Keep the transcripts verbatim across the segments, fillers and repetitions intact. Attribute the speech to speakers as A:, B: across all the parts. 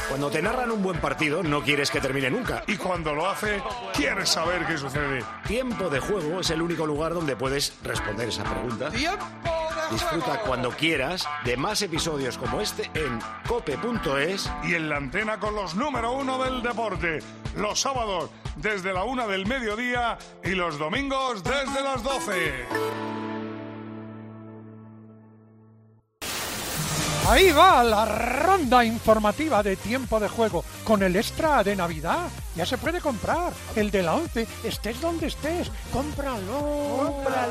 A: Cuando te narran un buen partido, no quieres que termine nunca.
B: Y cuando lo hace, quieres saber qué sucede.
A: Tiempo de Juego es el único lugar donde puedes responder esa pregunta. Disfruta cuando quieras de más episodios como este en cope punto es
B: y en la antena con los número uno del deporte. Los sábados desde la una del mediodía y los domingos desde las doce.
C: Ahí va la ronda informativa de Tiempo de Juego con el extra de Navidad. Ya se puede comprar. El de la once, estés donde estés. ¡Cómpralo!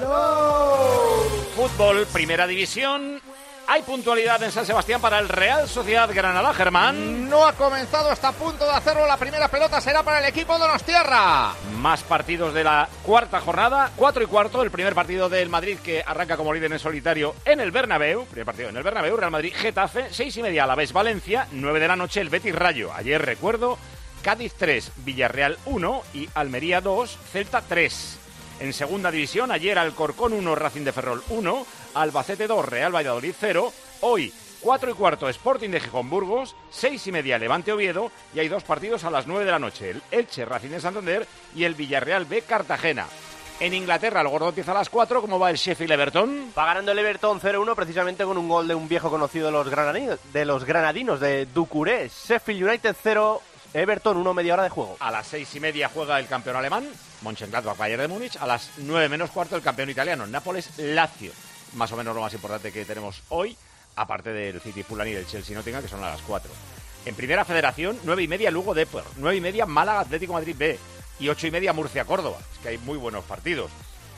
C: ¡Cómpralo!
D: Fútbol, Primera División. Hay puntualidad en San Sebastián para el Real Sociedad Granada, Germán.
E: No ha comenzado, está a punto de hacerlo. La primera pelota será para el equipo donostiarra.
D: Más partidos de la cuarta jornada. Cuatro y cuarto, el primer partido del Madrid que arranca como líder en solitario en el Bernabéu. Primer partido en el Bernabéu, Real Madrid, Getafe. Seis y media a la vez Valencia. Nueve de la noche el Betis Rayo. Ayer recuerdo, Cádiz tres, Villarreal uno y Almería dos, Celta tres. En segunda división, ayer Alcorcón uno, Racing de Ferrol uno, Albacete dos, Real Valladolid cero. Hoy, cuatro y cuarto, Sporting de Gijón Burgos, seis y media, Levante Oviedo, y hay dos partidos a las nueve de la noche, el Elche Racing de Santander y el Villarreal B Cartagena. En Inglaterra, el gordo empieza a las cuatro. ¿Cómo va el Sheffield Everton?
F: Va ganando el Everton cero uno, precisamente con un gol de un viejo conocido de los granadinos, de los granadinos de Doucouré. Sheffield United cero, Everton uno, media hora de juego.
D: A las seis y media juega el campeón alemán, Mönchengladbach Bayern de Múnich. A las nueve menos cuarto el campeón italiano, Nápoles Lazio. Más o menos lo más importante que tenemos hoy, aparte del City Fulham y del Chelsea Nottingham, que son a las cuatro. En Primera Federación, nueve y media Lugo Depor, nueve y media Málaga Atlético Madrid B y ocho y media Murcia Córdoba. Es que hay muy buenos partidos.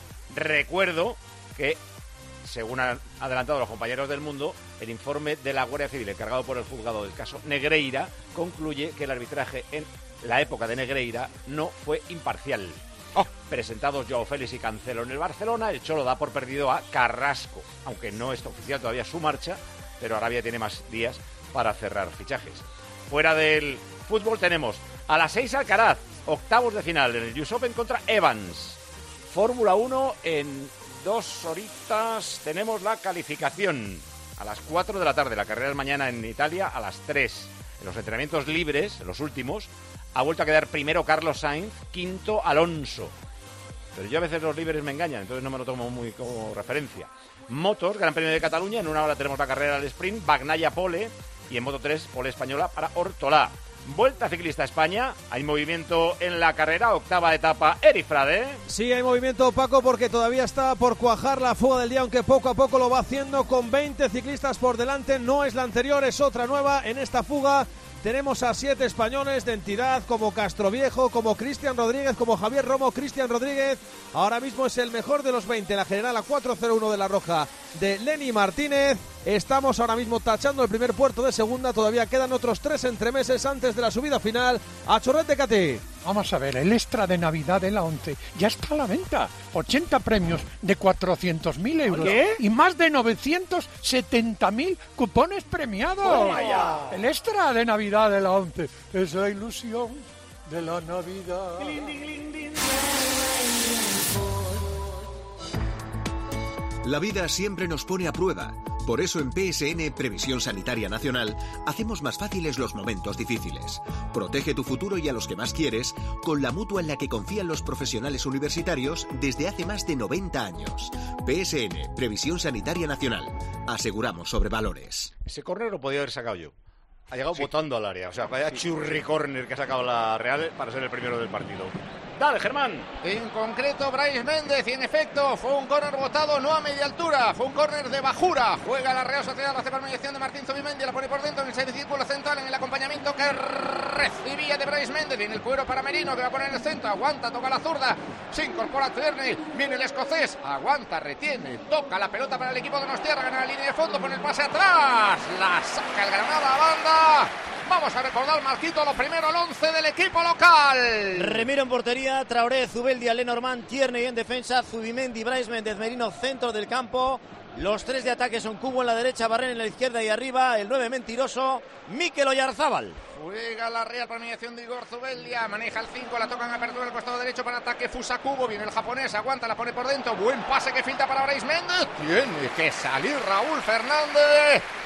D: Recuerdo que, según han adelantado los compañeros del Mundo, el informe de la Guardia Civil encargado por el juzgado del caso Negreira concluye que el arbitraje en la época de Negreira no fue imparcial. Oh, presentados Joao Félix y Cancelo en el Barcelona, el Cholo da por perdido a Carrasco, aunque no está oficial todavía su marcha, pero Arabia tiene más días para cerrar fichajes. Fuera del fútbol tenemos a las seis Alcaraz, octavos de final en el U S Open contra Evans. Fórmula uno en dos horitas tenemos la calificación. A las cuatro de la tarde, la carrera es mañana en Italia a las tres. En los entrenamientos libres, en los últimos, ha vuelto a quedar primero Carlos Sainz, quinto Alonso. Pero yo a veces los libres me engañan, entonces no me lo tomo muy como referencia. Motos, Gran Premio de Cataluña, en una hora tenemos la carrera al sprint, Bagnaia pole, y en Moto tres, pole española para Ortolá. Vuelta Ciclista a España, hay movimiento en la carrera, octava etapa, Eric Frade.
G: Sí, hay movimiento, Paco, porque todavía está por cuajar la fuga del día, aunque poco a poco lo va haciendo con veinte ciclistas por delante. No es la anterior, es otra nueva en esta fuga. Tenemos a siete españoles de entidad, como Castroviejo, como Cristian Rodríguez, como Javier Romo. Cristian Rodríguez ahora mismo es el mejor de los veinte. La general a cuatro cero uno de la Roja de Lenny Martínez. Estamos ahora mismo tachando el primer puerto de segunda. Todavía quedan otros tres entremeses antes de la subida final a Chorret de Catí.
C: Vamos a ver, el extra de Navidad de la once ya está a la venta. ochenta premios de cuatrocientos mil euros.
F: ¿Qué?
C: Y más de novecientos setenta mil cupones premiados.
F: ¡Toma ya!
C: El extra de Navidad de la once es la ilusión de la Navidad.
H: La vida siempre nos pone a prueba. Por eso en P S N Previsión Sanitaria Nacional hacemos más fáciles los momentos difíciles. Protege tu futuro y a los que más quieres con la mutua en la que confían los profesionales universitarios desde hace más de noventa años. P S N Previsión Sanitaria Nacional. Aseguramos sobre valores.
D: Ese córner lo podía haber sacado yo. Ha llegado sí. Botando al área. O sea, vaya churri córner que ha sacado la Real para ser el primero del partido. Dale, Germán.
E: En concreto, Brais Méndez, y en efecto fue un córner botado no a media altura, fue un córner de bajura. Juega la Real Sociedad, hace por mediación de Martín Zubimendi, la pone por dentro en el semicírculo central, en el acompañamiento que recibía de Brais Méndez. Viene el cuero para Merino, que va a poner en el centro, aguanta, toca la zurda, se incorpora Tierney, viene el escocés, aguanta, retiene, toca la pelota para el equipo de Donostiarra, gana la línea de fondo, pone el pase atrás, la saca el Granada a banda. Vamos a recordar, Marquito, lo primero, el once del equipo local.
I: Remiro en portería, Traoré, Zubeldia, Lenormand, Tierney en defensa, Zubimendi, Brais Méndez, Merino, centro del campo. Los tres de ataque son Cubo en la derecha, Barren en la izquierda y arriba el nueve mentiroso, Mikel Oyarzábal.
E: Juega la Real por mediación de Igor Zubeldia, maneja el cinco, la tocan a apertura del costado derecho para ataque Fusa Cubo, viene el japonés, aguanta, la pone por dentro, buen pase que filtra para Brais Méndez, tiene que salir Raúl Fernández.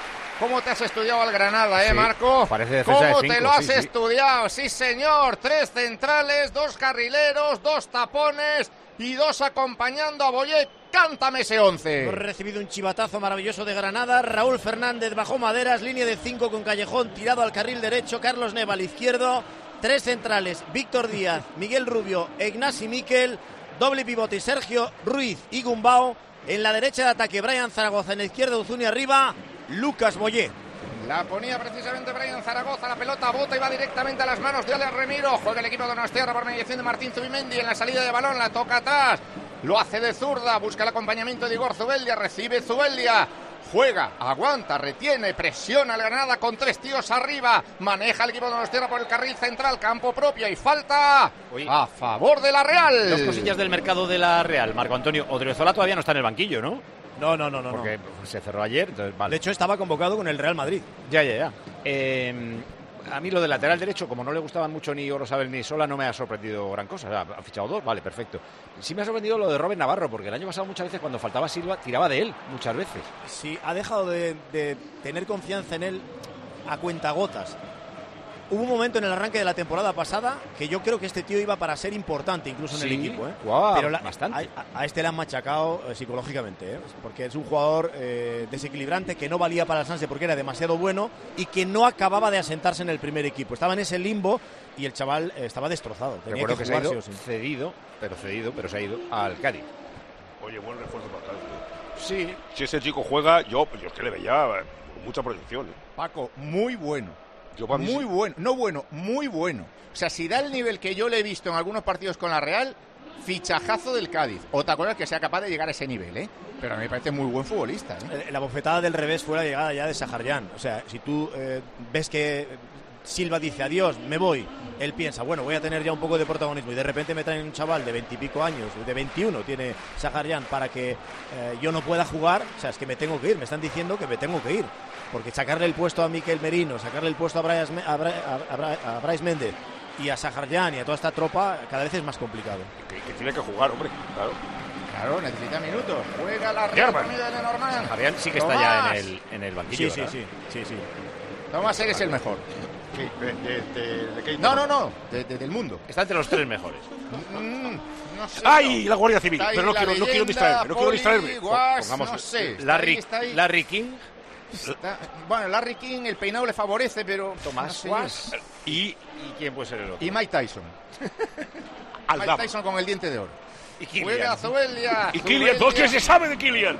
E: ¿Cómo te has estudiado al Granada, eh,
D: Sí,
E: Marco?
D: parece defensa de
E: ¿Cómo
D: cinco,
E: te lo has
D: sí, sí.
E: estudiado? Sí, señor. Tres centrales, dos carrileros, dos tapones y dos acompañando a Boyé. Cántame ese once.
I: Hemos recibido un chivatazo maravilloso de Granada. Raúl Fernández bajó maderas, línea de cinco con Callejón tirado al carril derecho, Carlos Neva al izquierdo, tres centrales, Víctor Díaz, Miguel Rubio, Ignasi Miquel, doble pivote Sergio Ruiz y Gumbau. En la derecha de ataque Brian Zaragoza, en la izquierda Uzuni arriba, Lucas Boyé.
E: La ponía precisamente Brian Zaragoza, la pelota bota y va directamente a las manos de Alex Remiro. Juega el equipo de Donostiarra por mediación de Martín Zubimendi. En la salida de balón la toca atrás, lo hace de zurda, busca el acompañamiento de Igor Zubeldia, recibe Zubeldia, juega, aguanta, retiene, presiona al Granada con tres tíos arriba, maneja el equipo de Donostiarra por el carril central, campo propio y falta
D: Uy.
E: a favor de la Real.
D: Dos cosillas del mercado de la Real, Marco Antonio. Odriozola todavía no está en el banquillo, ¿no?
I: No, no, no, no.
D: Porque se cerró ayer, entonces vale.
I: De hecho, estaba convocado con el Real Madrid.
D: Ya, ya, ya. Eh, a mí lo del lateral derecho, como no le gustaban mucho ni Orozabel ni Sola, no me ha sorprendido gran cosa. O sea, ha fichado dos, vale, perfecto. Sí me ha sorprendido lo de Robert Navarro, porque el año pasado muchas veces cuando faltaba Silva, tiraba de él, muchas veces.
I: Sí, ha dejado de, de tener confianza en él a cuentagotas. Hubo un momento en el arranque de la temporada pasada que yo creo que este tío iba para ser importante incluso en
D: Sí,
I: el equipo, ¿eh?
D: guau,
I: Pero la-
D: bastante.
I: A, a este le han machacado eh, psicológicamente, ¿eh? Porque es un jugador eh, desequilibrante que no valía para el Sanse porque era demasiado bueno y que no acababa de asentarse en el primer equipo. Estaba en ese limbo y el chaval eh, estaba destrozado. Tenía
D: Recuerdo
I: que
D: que, se ha
I: jugar
D: ido
I: sí o sí.
D: cedido, pero cedido, pero se ha ido al Cádiz.
J: Oye, buen refuerzo para Cádiz.
D: Sí.
J: Si ese chico juega, yo, yo es que le veía eh, con mucha proyección. ¿eh?
E: Paco, muy bueno.
J: Yo para mí
E: Muy
J: sí.
E: bueno, no bueno, muy bueno. O sea, si da el nivel que yo le he visto en algunos partidos con la Real, fichajazo del Cádiz. Otra cosa es que sea capaz de llegar a ese nivel, ¿eh? Pero a mí me parece muy buen futbolista, ¿eh?
I: Eh, La bofetada del revés fue la llegada ya de Saharyan. O sea, si tú eh, ves que Silva dice adiós, me voy, él piensa, bueno, voy a tener ya un poco de protagonismo y de repente me traen un chaval de veintipico años, de veintiuno tiene Saharyan para que eh, yo no pueda jugar. O sea, es que me tengo que ir, me están diciendo que me tengo que ir. Porque sacarle el puesto a Miquel Merino, sacarle el puesto a Bryce, a Bryce, a Bryce, a Bryce Méndez y a Saharyan y a toda esta tropa cada vez es más complicado.
J: Que, que tiene que jugar, hombre, claro.
E: Claro, necesita minutos. Juega la Real
J: German.
E: por medio de Lenormand.
D: Javier sí que está ya
E: Tomás.
D: en el, en el banquillo.
I: Sí, sí,
D: ¿verdad?
I: sí, sí, sí.
E: Tomás, eres el mejor.
J: ¿Qué? ¿De, de, de, de qué?
E: No, no, no, de- de- del mundo.
D: Está entre los tres mejores.
E: Mm, no sé.
J: ¡Ay, la Guardia Civil!
E: Está ahí
J: Pero no
E: la
J: quiero, no quiero
E: leyenda,
J: distraerme, no quiero
E: Poli,
J: distraerme.
E: Guas,
D: Pongamos
E: no sé. está
D: Larry,
E: ahí, está ahí.
D: Larry King,
E: Está- bueno, Larry King, el peinado le favorece, pero
D: Tomás
E: no sé.
D: Guas.
J: Y
D: ¿Y quién puede ser el otro?
E: Y Mike Tyson. Mike
J: Aldama.
E: Tyson con el diente de oro.
D: ¿Y Kylian?
E: Juega Zubeldia.
J: Y Kylian, todo que se sabe de Kylian.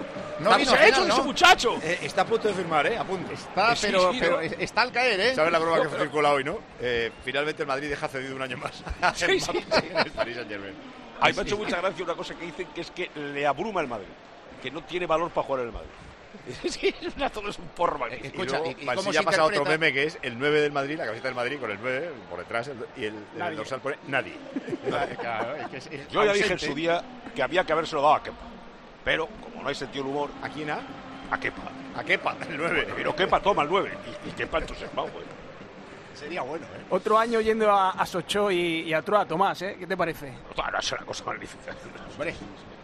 E: No
J: ¿Qué
E: vino
J: se
E: al
J: ha hecho
E: final,
J: de ese
E: ¿no?
J: muchacho?
D: Eh, está a punto de firmar, ¿eh? A punto.
E: Está,
J: Sí,
E: pero,
J: sí,
E: pero
J: ¿no?
E: está al caer, ¿eh?
D: ¿Sabes la broma que circula hoy, no? Eh, finalmente el Madrid deja cedido un año más.
J: Sí, sí,
D: en el Paris Saint-Germain.
J: A mí me ha hecho mucha gracia una cosa que dicen, que es que le abruma el Madrid. Que no tiene valor para jugar en el Madrid. Sí, es una, todo es un porro magnífico.
E: Escucha,
D: y luego,
E: ¿y- y
D: Mansilla
E: cómo se
D: ha pasado otro
E: interpreta?
D: meme que es el nueve del Madrid, la camiseta del Madrid con el nueve por detrás el- y el, en el dorsal pone nadie.
E: Claro, es que es- es
J: Yo ya dije en
E: ausente.
J: su día que había que habérselo dado a Kepa. Pero, como no hay sentido del humor,
D: ¿A quién ha?
J: a Kepa.
D: ¿A Kepa? El nueve.
J: Pero Kepa toma el nueve. Y, y Kepa entonces va, güey.
E: Sería bueno, ¿eh?
K: Otro año yendo a, a Sochó y, y a Troa, Tomás, ¿eh? ¿Qué te parece?
J: Ahora es una cosa magnífica.
E: Hombre.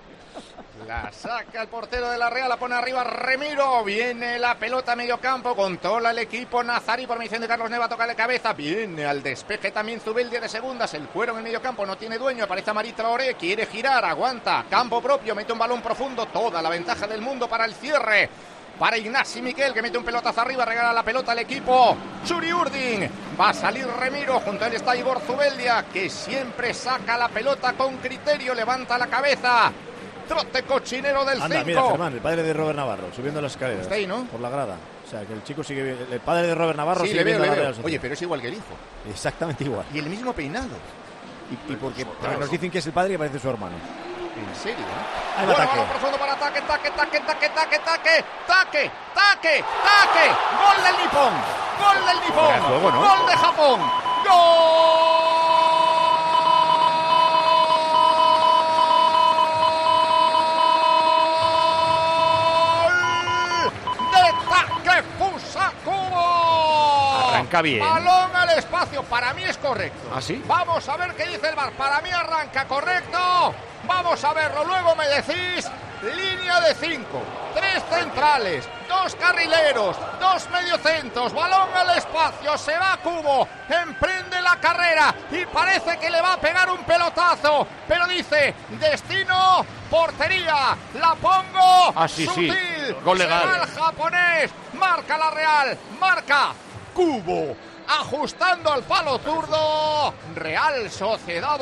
E: La saca el portero de la Real, la pone arriba Remiro. Viene la pelota a medio campo, controla el equipo Nazarí por mediación de Carlos Neva, toca de cabeza. Viene al despeje también Zubeldia de segundas. El cuero en el medio campo no tiene dueño. Aparece Amari Traoré, quiere girar, aguanta. Campo propio, mete un balón profundo. Toda la ventaja del mundo para el cierre. Para Ignasi Miquel, que mete un pelotazo arriba, regala la pelota al equipo. Churi Urdin. Va a salir Remiro, junto a él está Igor Zubeldia, que siempre saca la pelota con criterio, levanta la cabeza. Trote cochinero del
I: Anda, mira,
E: cinco.
I: Germán, el padre de Robert Navarro, subiendo las escaleras.
E: Está ahí, ¿no?
I: Por la grada. O sea, que el chico sigue... El padre de Robert Navarro
E: Sí,
I: sigue
E: le veo,
I: viendo
E: le
I: a la
E: veo.
I: Real Sociedad.
E: Oye, pero es igual que el hijo.
I: Exactamente igual.
E: Y el mismo peinado.
I: Y, y porque nos dicen que es el padre y parece su hermano.
E: En serio, ¿eh?
I: Ahí va
E: Bueno,
I: ataque.
E: balón profundo para ataque, taque, taque, taque, taque, taque, taque, taque, taque. Gol del Nippon. Gol del Nippon.
D: Era juego, ¿no?
E: Gol de Japón. Gol de Take Fusakubo.
D: Arranca bien.
E: Balón al espacio. Para mí es correcto.
D: ¿Ah, sí?
E: Vamos a ver qué dice el V A R. Para mí arranca correcto. Vamos a verlo. Luego me decís. línea de cinco, tres centrales, dos carrileros, dos mediocentros, balón al espacio, se va Cubo, emprende la carrera y parece que le va a pegar un pelotazo, pero dice, destino, portería, la pongo,
D: ah, sí,
E: sutil,
D: sí. Gol legal.
E: se va el japonés, marca la Real, marca Cubo, ajustando al palo zurdo, Real Sociedad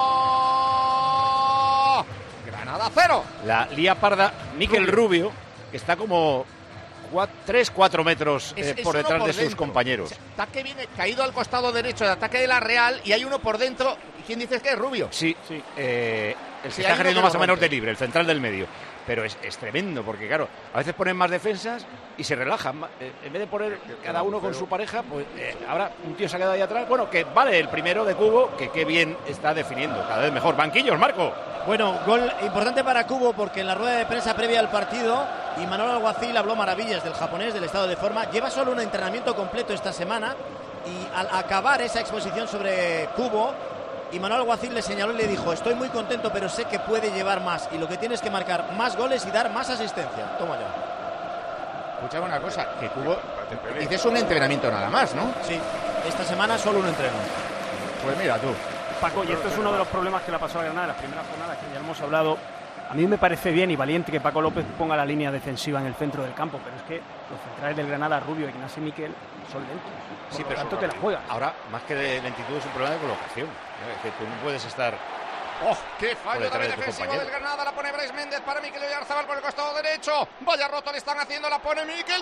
E: uno, Granada cero.
D: La lía parda Mikel Rubio, que está como tres cuatro metros eh,
E: es,
D: por
E: es
D: detrás
E: por
D: de
E: dentro.
D: sus compañeros.
E: O sea, está que viene caído al costado derecho de ataque de la Real y hay uno por dentro. ¿Quién dices que es Rubio?
D: Sí, sí. Eh, el
E: Sí,
D: que
E: hay
D: está
E: uno
D: ejerciendo
E: que
D: más
E: lo
D: o menos
E: rompe.
D: de libre, el central del medio. Pero es, es tremendo, porque claro, a veces ponen más defensas y se relajan. Eh, en vez de poner cada uno con su pareja, pues eh, ahora un tío se ha quedado ahí atrás. Bueno, que vale el primero de Cubo, que qué bien está definiendo, cada vez mejor. Banquillos, Marco.
I: Bueno, gol importante para Cubo porque en la rueda de prensa previa al partido Imanol Alguacil habló maravillas del japonés, del estado de forma. Lleva solo un entrenamiento completo esta semana y al acabar esa exposición sobre Cubo, Imanol Alguacil le señaló y le dijo: estoy muy contento, pero sé que puede llevar más y lo que tienes que marcar más goles y dar más asistencia. Toma ya.
E: Escuchame una cosa, que Cubo dices un entrenamiento nada más, ¿no?
I: Sí, esta semana solo un entreno.
E: Pues mira tú.
K: Paco, y esto es uno de los problemas que le ha pasado a Granada en las primeras jornadas, que ya hemos hablado. A mí me parece bien y valiente que Paco López ponga la línea defensiva en el centro del campo, pero es que los centrales del Granada, Rubio, Ignacio y Miquel, son lentos. Por
D: Sí,
K: lo
D: pero
K: tanto te la juegas.
D: Ahora, más que de lentitud, es un problema de colocación. Es que tú no puedes estar...
E: ¡Oh, qué
D: Por
E: fallo
D: detrás
E: también
D: de tu
E: defensivo
D: compañero.
E: del Granada! La pone Brais Méndez para Mikel Oyarzabal por el costado derecho. Vaya roto le están haciendo, la pone Mikel,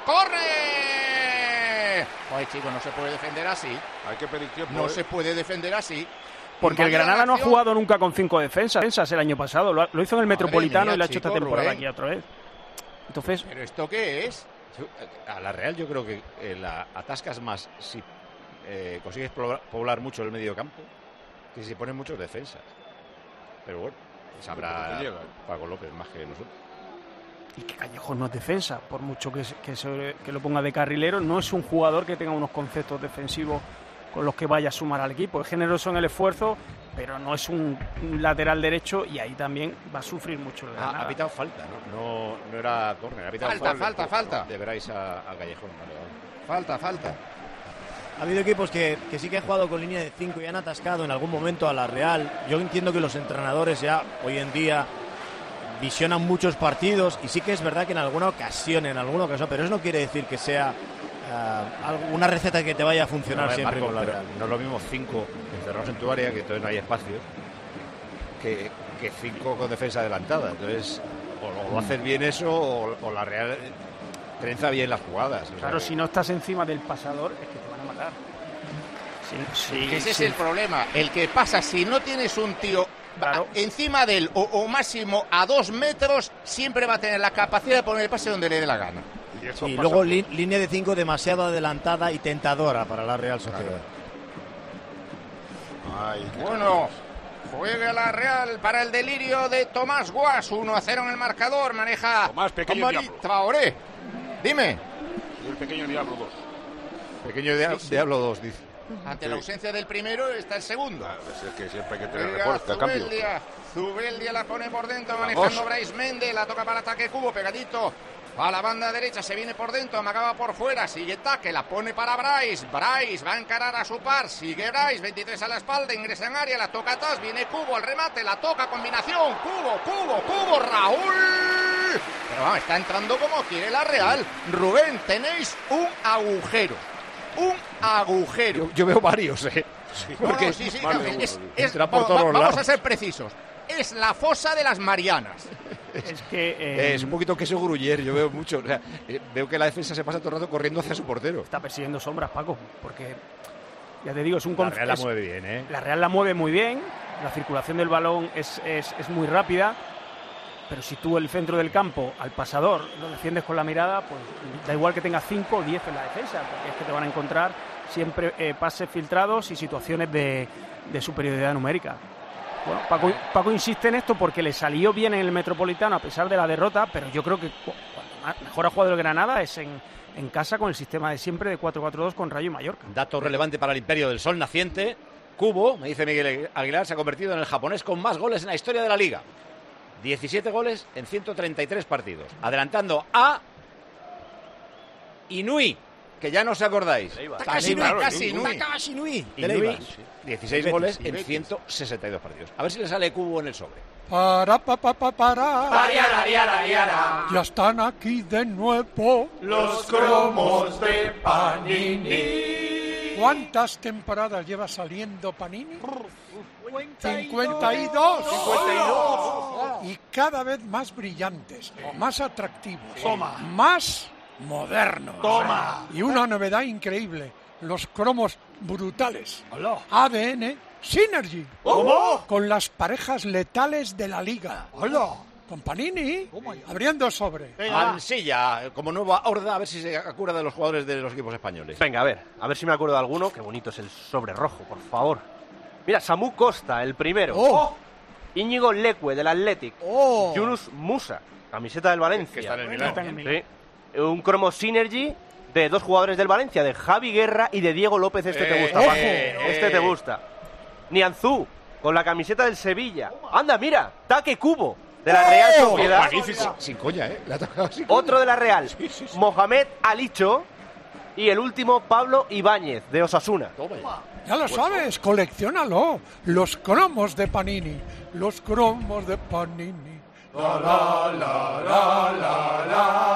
E: ¡corre! Ay, chico, no se puede defender así.
J: Hay que pedir tiempo.
E: No
J: ¿eh?
E: se puede defender así.
K: Porque el
E: Invade la
K: Granada no ha
E: acción.
K: jugado nunca con cinco defensas, defensas el año pasado. Lo, ha- lo hizo en el Metropolitano
E: mía,
K: y lo ha hecho
E: chico,
K: esta temporada
E: Rubén.
K: aquí otra vez. Entonces,
E: ¿Pero esto qué es?
D: A la Real yo creo que eh, la atascas más si eh, consigues poblar, poblar mucho el medio campo que si ponen muchos defensas. Pero bueno, sabrá
J: porque llega.
D: Paco López más que nosotros.
K: y que Callejón no es defensa, por mucho que, se- que, se- que lo ponga de carrilero, no es un jugador que tenga unos conceptos defensivos con los que vaya a sumar al equipo. Es generoso en el esfuerzo, pero no es un, un lateral derecho y ahí también va a sufrir mucho el
D: Ah,
K: Granada.
D: ha pitado falta, ¿no? No, no era córner, ha pitado
E: Falta,
D: falta.
E: falta, falta.
D: De Brais a, a Callejón. Vale, vale.
E: Falta, falta.
I: Ha habido equipos que, que sí que han jugado con línea de cinco y han atascado en algún momento a la Real. Yo entiendo que los entrenadores ya hoy en día visionan muchos partidos y sí que es verdad que en alguna ocasión, en alguna ocasión, pero eso no quiere decir que sea uh, algo- una receta que te vaya a funcionar
D: No, eh,
I: siempre
D: Marco,
I: con la
D: pero
I: Real.
D: no es lo mismo cinco encerrados en tu área, que entonces no hay espacio, que, que cinco con defensa adelantada. Entonces, o, o lo haces bien eso, o, o la Real trenza bien las jugadas. O sea,
K: Claro,
D: que-
K: si no estás encima del pasador es que te van a matar. Sí, sí,
E: Que ese
K: sí.
E: es el problema. El que pasa, si no tienes un tío
K: Claro.
E: encima de él o, o máximo a dos metros, siempre va a tener la capacidad de poner el pase donde le dé la gana.
J: Y eso
I: Y
J: pasa
I: luego
J: mucho.
I: li- línea de cinco demasiado adelantada y tentadora para la Real Sociedad.
J: Ay, qué
E: Bueno, juega la Real para el delirio de Tomás Guas. uno a cero en el marcador. Maneja
J: Tomás, pequeño
E: Amari
J: diablo.
E: Traoré. Dime,
J: Y el pequeño Diablo dos.
D: Pequeño dia- Diablo dos, dice.
E: ante la ausencia del primero está el segundo.
J: Claro, es que siempre hay que tener
E: Juega
J: refuerzo, cambio.
E: Zubeldia. Zubeldia la pone por dentro,
J: Vamos.
E: manejando Brais Méndez. La toca para ataque Cubo, pegadito a la banda derecha. Se viene por dentro, amagaba por fuera. Sigue Taque, la pone para Brais. Brais va a encarar a su par. Sigue Brais, veintitrés a la espalda. Ingresa en área, la toca atrás. Viene Cubo, al remate, la toca, combinación. Cubo, Cubo, Cubo, Raúl. Pero vamos, está entrando como quiere la Real. Rubén, tenéis un agujero. Un agujero.
D: Yo, yo veo varios, ¿eh?
E: No,
D: Porque
E: no, sí, sí,
J: más de
E: claro,
J: uno,
E: es-
J: sí.
E: es-
D: Entra por
E: va-
D: todos
E: va-
D: los
E: vamos
D: lados.
E: a ser precisos. Es la fosa de las Marianas.
K: Es que eh,
D: Eh, es un poquito queso gruyer, yo veo mucho. O sea, eh, veo que la defensa se pasa todo el rato corriendo hacia su portero.
K: está persiguiendo sombras, Paco, porque ya te digo, es un
D: La
K: concepto.
D: Real la mueve bien, ¿eh?
K: La Real la mueve muy bien, la circulación del balón es, es, es muy rápida, pero si tú el centro del campo al pasador lo defiendes con la mirada, pues da igual que tengas cinco o diez en la defensa, porque es que te van a encontrar siempre eh, pases filtrados y situaciones de, de superioridad numérica. Bueno, Paco, Paco insiste en esto porque le salió bien en el Metropolitano a pesar de la derrota, pero yo creo que cu- cuando más- mejor ha jugado el Granada es en, en casa con el sistema de siempre de cuatro cuatro dos con Rayo y Mallorca.
D: Dato relevante para el Imperio del Sol naciente. Cubo, me dice Miguel Aguilar, se ha convertido en el japonés con más goles en la historia de la liga. diecisiete goles en ciento treinta y tres partidos. Adelantando a Inui, que ya no os acordáis.
I: Takashi Inui, casi Inui. Takashi Inui.
D: Inui, dieciséis goles en ciento sesenta y dos partidos. A ver si le sale cubo en el sobre.
C: Para, pa, pa, pa, para.
L: Pariara, riara, riara.
C: Ya están aquí de nuevo
L: los cromos de Panini.
C: ¿Cuántas temporadas lleva saliendo Panini? cincuenta y dos.
L: cincuenta y dos.
C: Y cada vez más brillantes, más atractivos,
L: Toma.
C: más modernos.
L: Toma.
C: Y una novedad increíble, los cromos brutales.
L: Hola.
C: A D N Synergy.
L: ¿Cómo?
C: Con las parejas letales de la liga.
L: Hola.
C: Con Panini, abriendo sobre.
D: Mansilla, como nueva horda, a ver si se acuerda de los jugadores de los equipos españoles.
F: Venga, a ver, a ver si me acuerdo de alguno. Qué bonito es el sobre rojo, por favor. Mira, Samu Costa, el primero.
C: Oh.
F: Íñigo Leque, del Athletic.
C: Oh.
F: Yunus Musa, camiseta del Valencia.
D: Que está en el Milán.
F: Sí. Un cromo Synergy de dos jugadores del Valencia, de Javi Guerra y de Diego López. Este
D: Eh,
F: te gusta,
D: eh,
F: Paco.
D: eh,
F: Este te gusta. Nianzú, con la camiseta del Sevilla. Anda, mira, Take Kubo, de la Real Sociedad.
D: Magnífico. Sin coña, ¿eh? Le ha tocado sin coña.
F: Otro de la Real,
D: Sí, sí, sí.
F: Mohamed Alicho. Y el último, Pablo Ibáñez, de Osasuna.
D: Toma ya.
C: Ya lo sabes, colecciónalo. Los cromos de Panini. Los cromos de Panini.
L: La, la, la, la, la,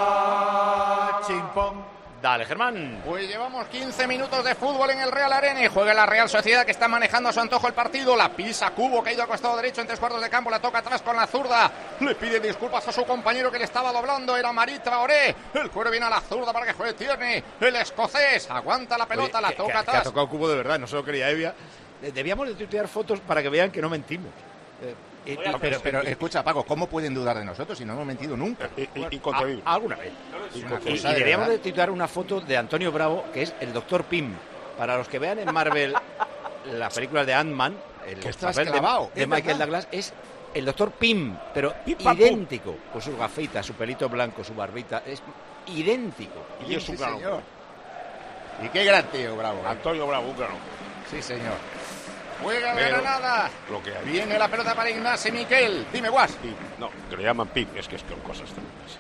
L: la. Chimpón.
D: Dale, Germán.
E: Pues llevamos quince minutos de fútbol en el Real Arena y juega la Real Sociedad, que está manejando a su antojo el partido. La pisa Cubo, que ha ido al costado derecho en tres cuartos de campo, la toca atrás con la zurda. Le pide disculpas a su compañero que le estaba doblando, era Marit Traoré. El cuero viene a la zurda para que juegue Tierney. El escocés aguanta la pelota,
D: Oye,
E: la
D: que-
E: toca
D: que, que
E: atrás.
D: ha tocado cubo de verdad, no se lo quería Evia. Eh, Debíamos de tuitear fotos para que vean que no mentimos. Eh, eh, eh,
E: Pero, pero escucha, Paco, ¿cómo pueden dudar de nosotros si no hemos mentido nunca?
J: Inconcebible.
D: a- alguna vez.
E: Es
D: Y,
E: una
D: y
E: cosa de
D: deberíamos
E: verdad.
D: de titular una foto de Antonio Bravo, que es el doctor Pym. Para los que vean en Marvel las películas de Ant-Man, el
E: Que estás
D: papel de,
E: clavado,
D: de
E: es
D: Michael
E: verdad.
D: Douglas es el doctor Pym, pero
L: pam, pum.
D: idéntico, con sus gafeitas, su pelito blanco, su barbita, es idéntico.
J: Y es un
E: Sí,
J: gran
E: señor.
J: hombre.
E: Y qué gran tío, Bravo.
J: Antonio Bravo, un gran hombre.
E: Sí, señor. Juega el
J: Pero
E: Granada.
J: Lo que hay.
E: Viene la pelota para Ignacio Miquel. Dime, Guas.
J: Pim. No, que le llaman Pim, es que es que son cosas tremendas.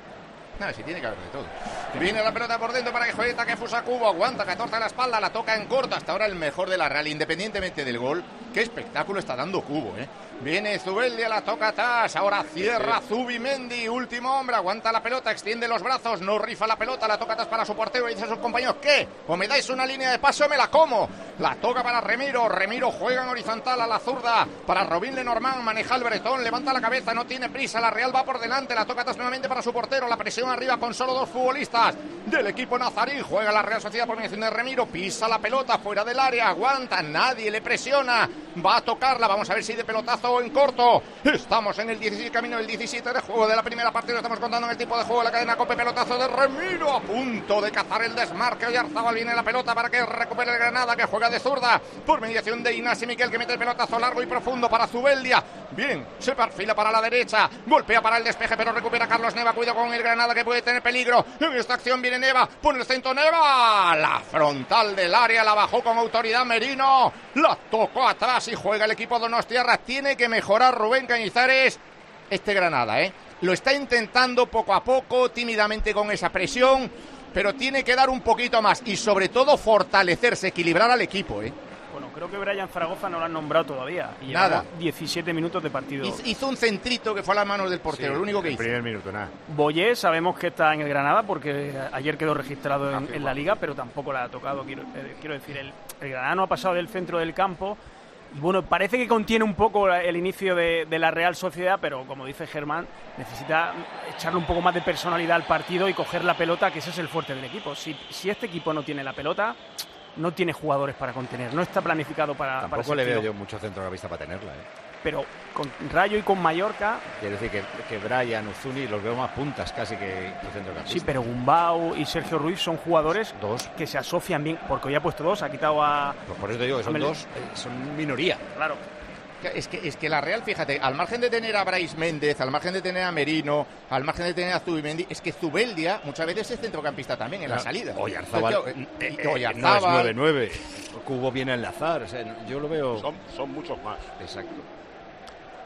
E: No, si tiene que haber de todo. Viene la pelota por dentro para que juegue Takefusa Kubo. Aguanta, catorce a la espalda, la toca en corto. Hasta ahora el mejor de la Real, independientemente del gol. Qué espectáculo está dando Kubo, ¿eh? Viene Zubeldia, la toca atrás. Ahora cierra Zubimendi, último hombre. Aguanta la pelota, extiende los brazos. No rifa la pelota, la toca atrás para su portero. Y dice a sus compañeros, ¿qué? O me dais una línea de paso o me la como. La toca para Remiro. Remiro juega en horizontal a la zurda. Para Robin Lenormand, maneja el Bretón. Levanta la cabeza, no tiene prisa. La Real va por delante. La toca atrás nuevamente para su portero. La presión arriba con solo dos futbolistas del equipo nazarí. Juega la Real Sociedad por mediación de Remiro. Pisa la pelota fuera del área. Aguanta, nadie le presiona. Va a tocarla. Vamos a ver si de pelotazo o en corto. Estamos en el dieciséis, camino del diecisiete de juego de la primera parte. Lo estamos contando en el tipo de juego de la cadena Cope. Pelotazo de Remiro a punto de cazar el desmarque. Oyarzabal viene la pelota para que recupere el Granada, que juega de zurda por mediación de Ignacio Miquel, que mete el pelotazo largo y profundo para Zubeldia. Bien, se perfila para la derecha. Golpea para el despeje, pero recupera Carlos Neva. Cuidado con el Granada, que puede tener peligro. En esta acción viene Neva. Pone el centro Neva. La frontal del área la bajó con autoridad Merino. La tocó atrás y juega el equipo Donostiarra. Tiene que mejorar Rubén Cañizares este Granada, ¿eh? Lo está intentando poco a poco, tímidamente con esa presión, pero tiene que dar un poquito más y sobre todo fortalecerse, equilibrar al equipo, ¿eh?
K: Bueno, creo que Brian Zaragoza no lo han nombrado todavía. Y
E: Nada.
K: llevamos diecisiete minutos de partido.
E: Hizo, hizo un centrito que fue a las manos del portero,
D: Sí,
E: lo único que
D: el
E: hizo.
D: primer minuto, nada.
K: Boyé sabemos que está en el Granada porque ayer quedó registrado en, en la liga, pero tampoco la ha tocado. Quiero, eh, quiero decir, el, el Granada no ha pasado del centro del campo. Y bueno, parece que contiene un poco el inicio de, de la Real Sociedad, pero como dice Germán, necesita echarle un poco más de personalidad al partido y coger la pelota, que ese es el fuerte del equipo. Si, si este equipo no tiene la pelota, no tiene jugadores para contener, no está planificado para...
D: Tampoco
K: para
D: le
K: ese
D: veo
K: tiro.
D: yo mucho centrocampista para tenerla, ¿eh?
K: Pero con Rayo y con Mallorca...
D: Quiero decir que, que Brian, Uzuni los veo más puntas casi que, que centrocampistas.
K: Sí, pero Gumbau y Sergio Ruiz son jugadores
D: Dos.
K: que se asocian bien, porque hoy ha puesto dos, ha quitado a...
D: Pues por eso te digo que son
K: Mel-
D: dos, eh, son minoría.
K: Claro.
E: Es que, es que la Real, fíjate, al margen de tener a Brais Méndez, al margen de tener a Merino, al margen de tener a Zubimendi, es que Zubeldia muchas veces es centrocampista también en la salida.
D: Oyarzabal,
E: Eh,
D: eh,
E: eh,
D: eh,
E: Oyarzabal.
D: no es nueve nueve. Cubo viene a enlazar, o sea, yo lo veo...
J: Son, son muchos más.
D: Exacto.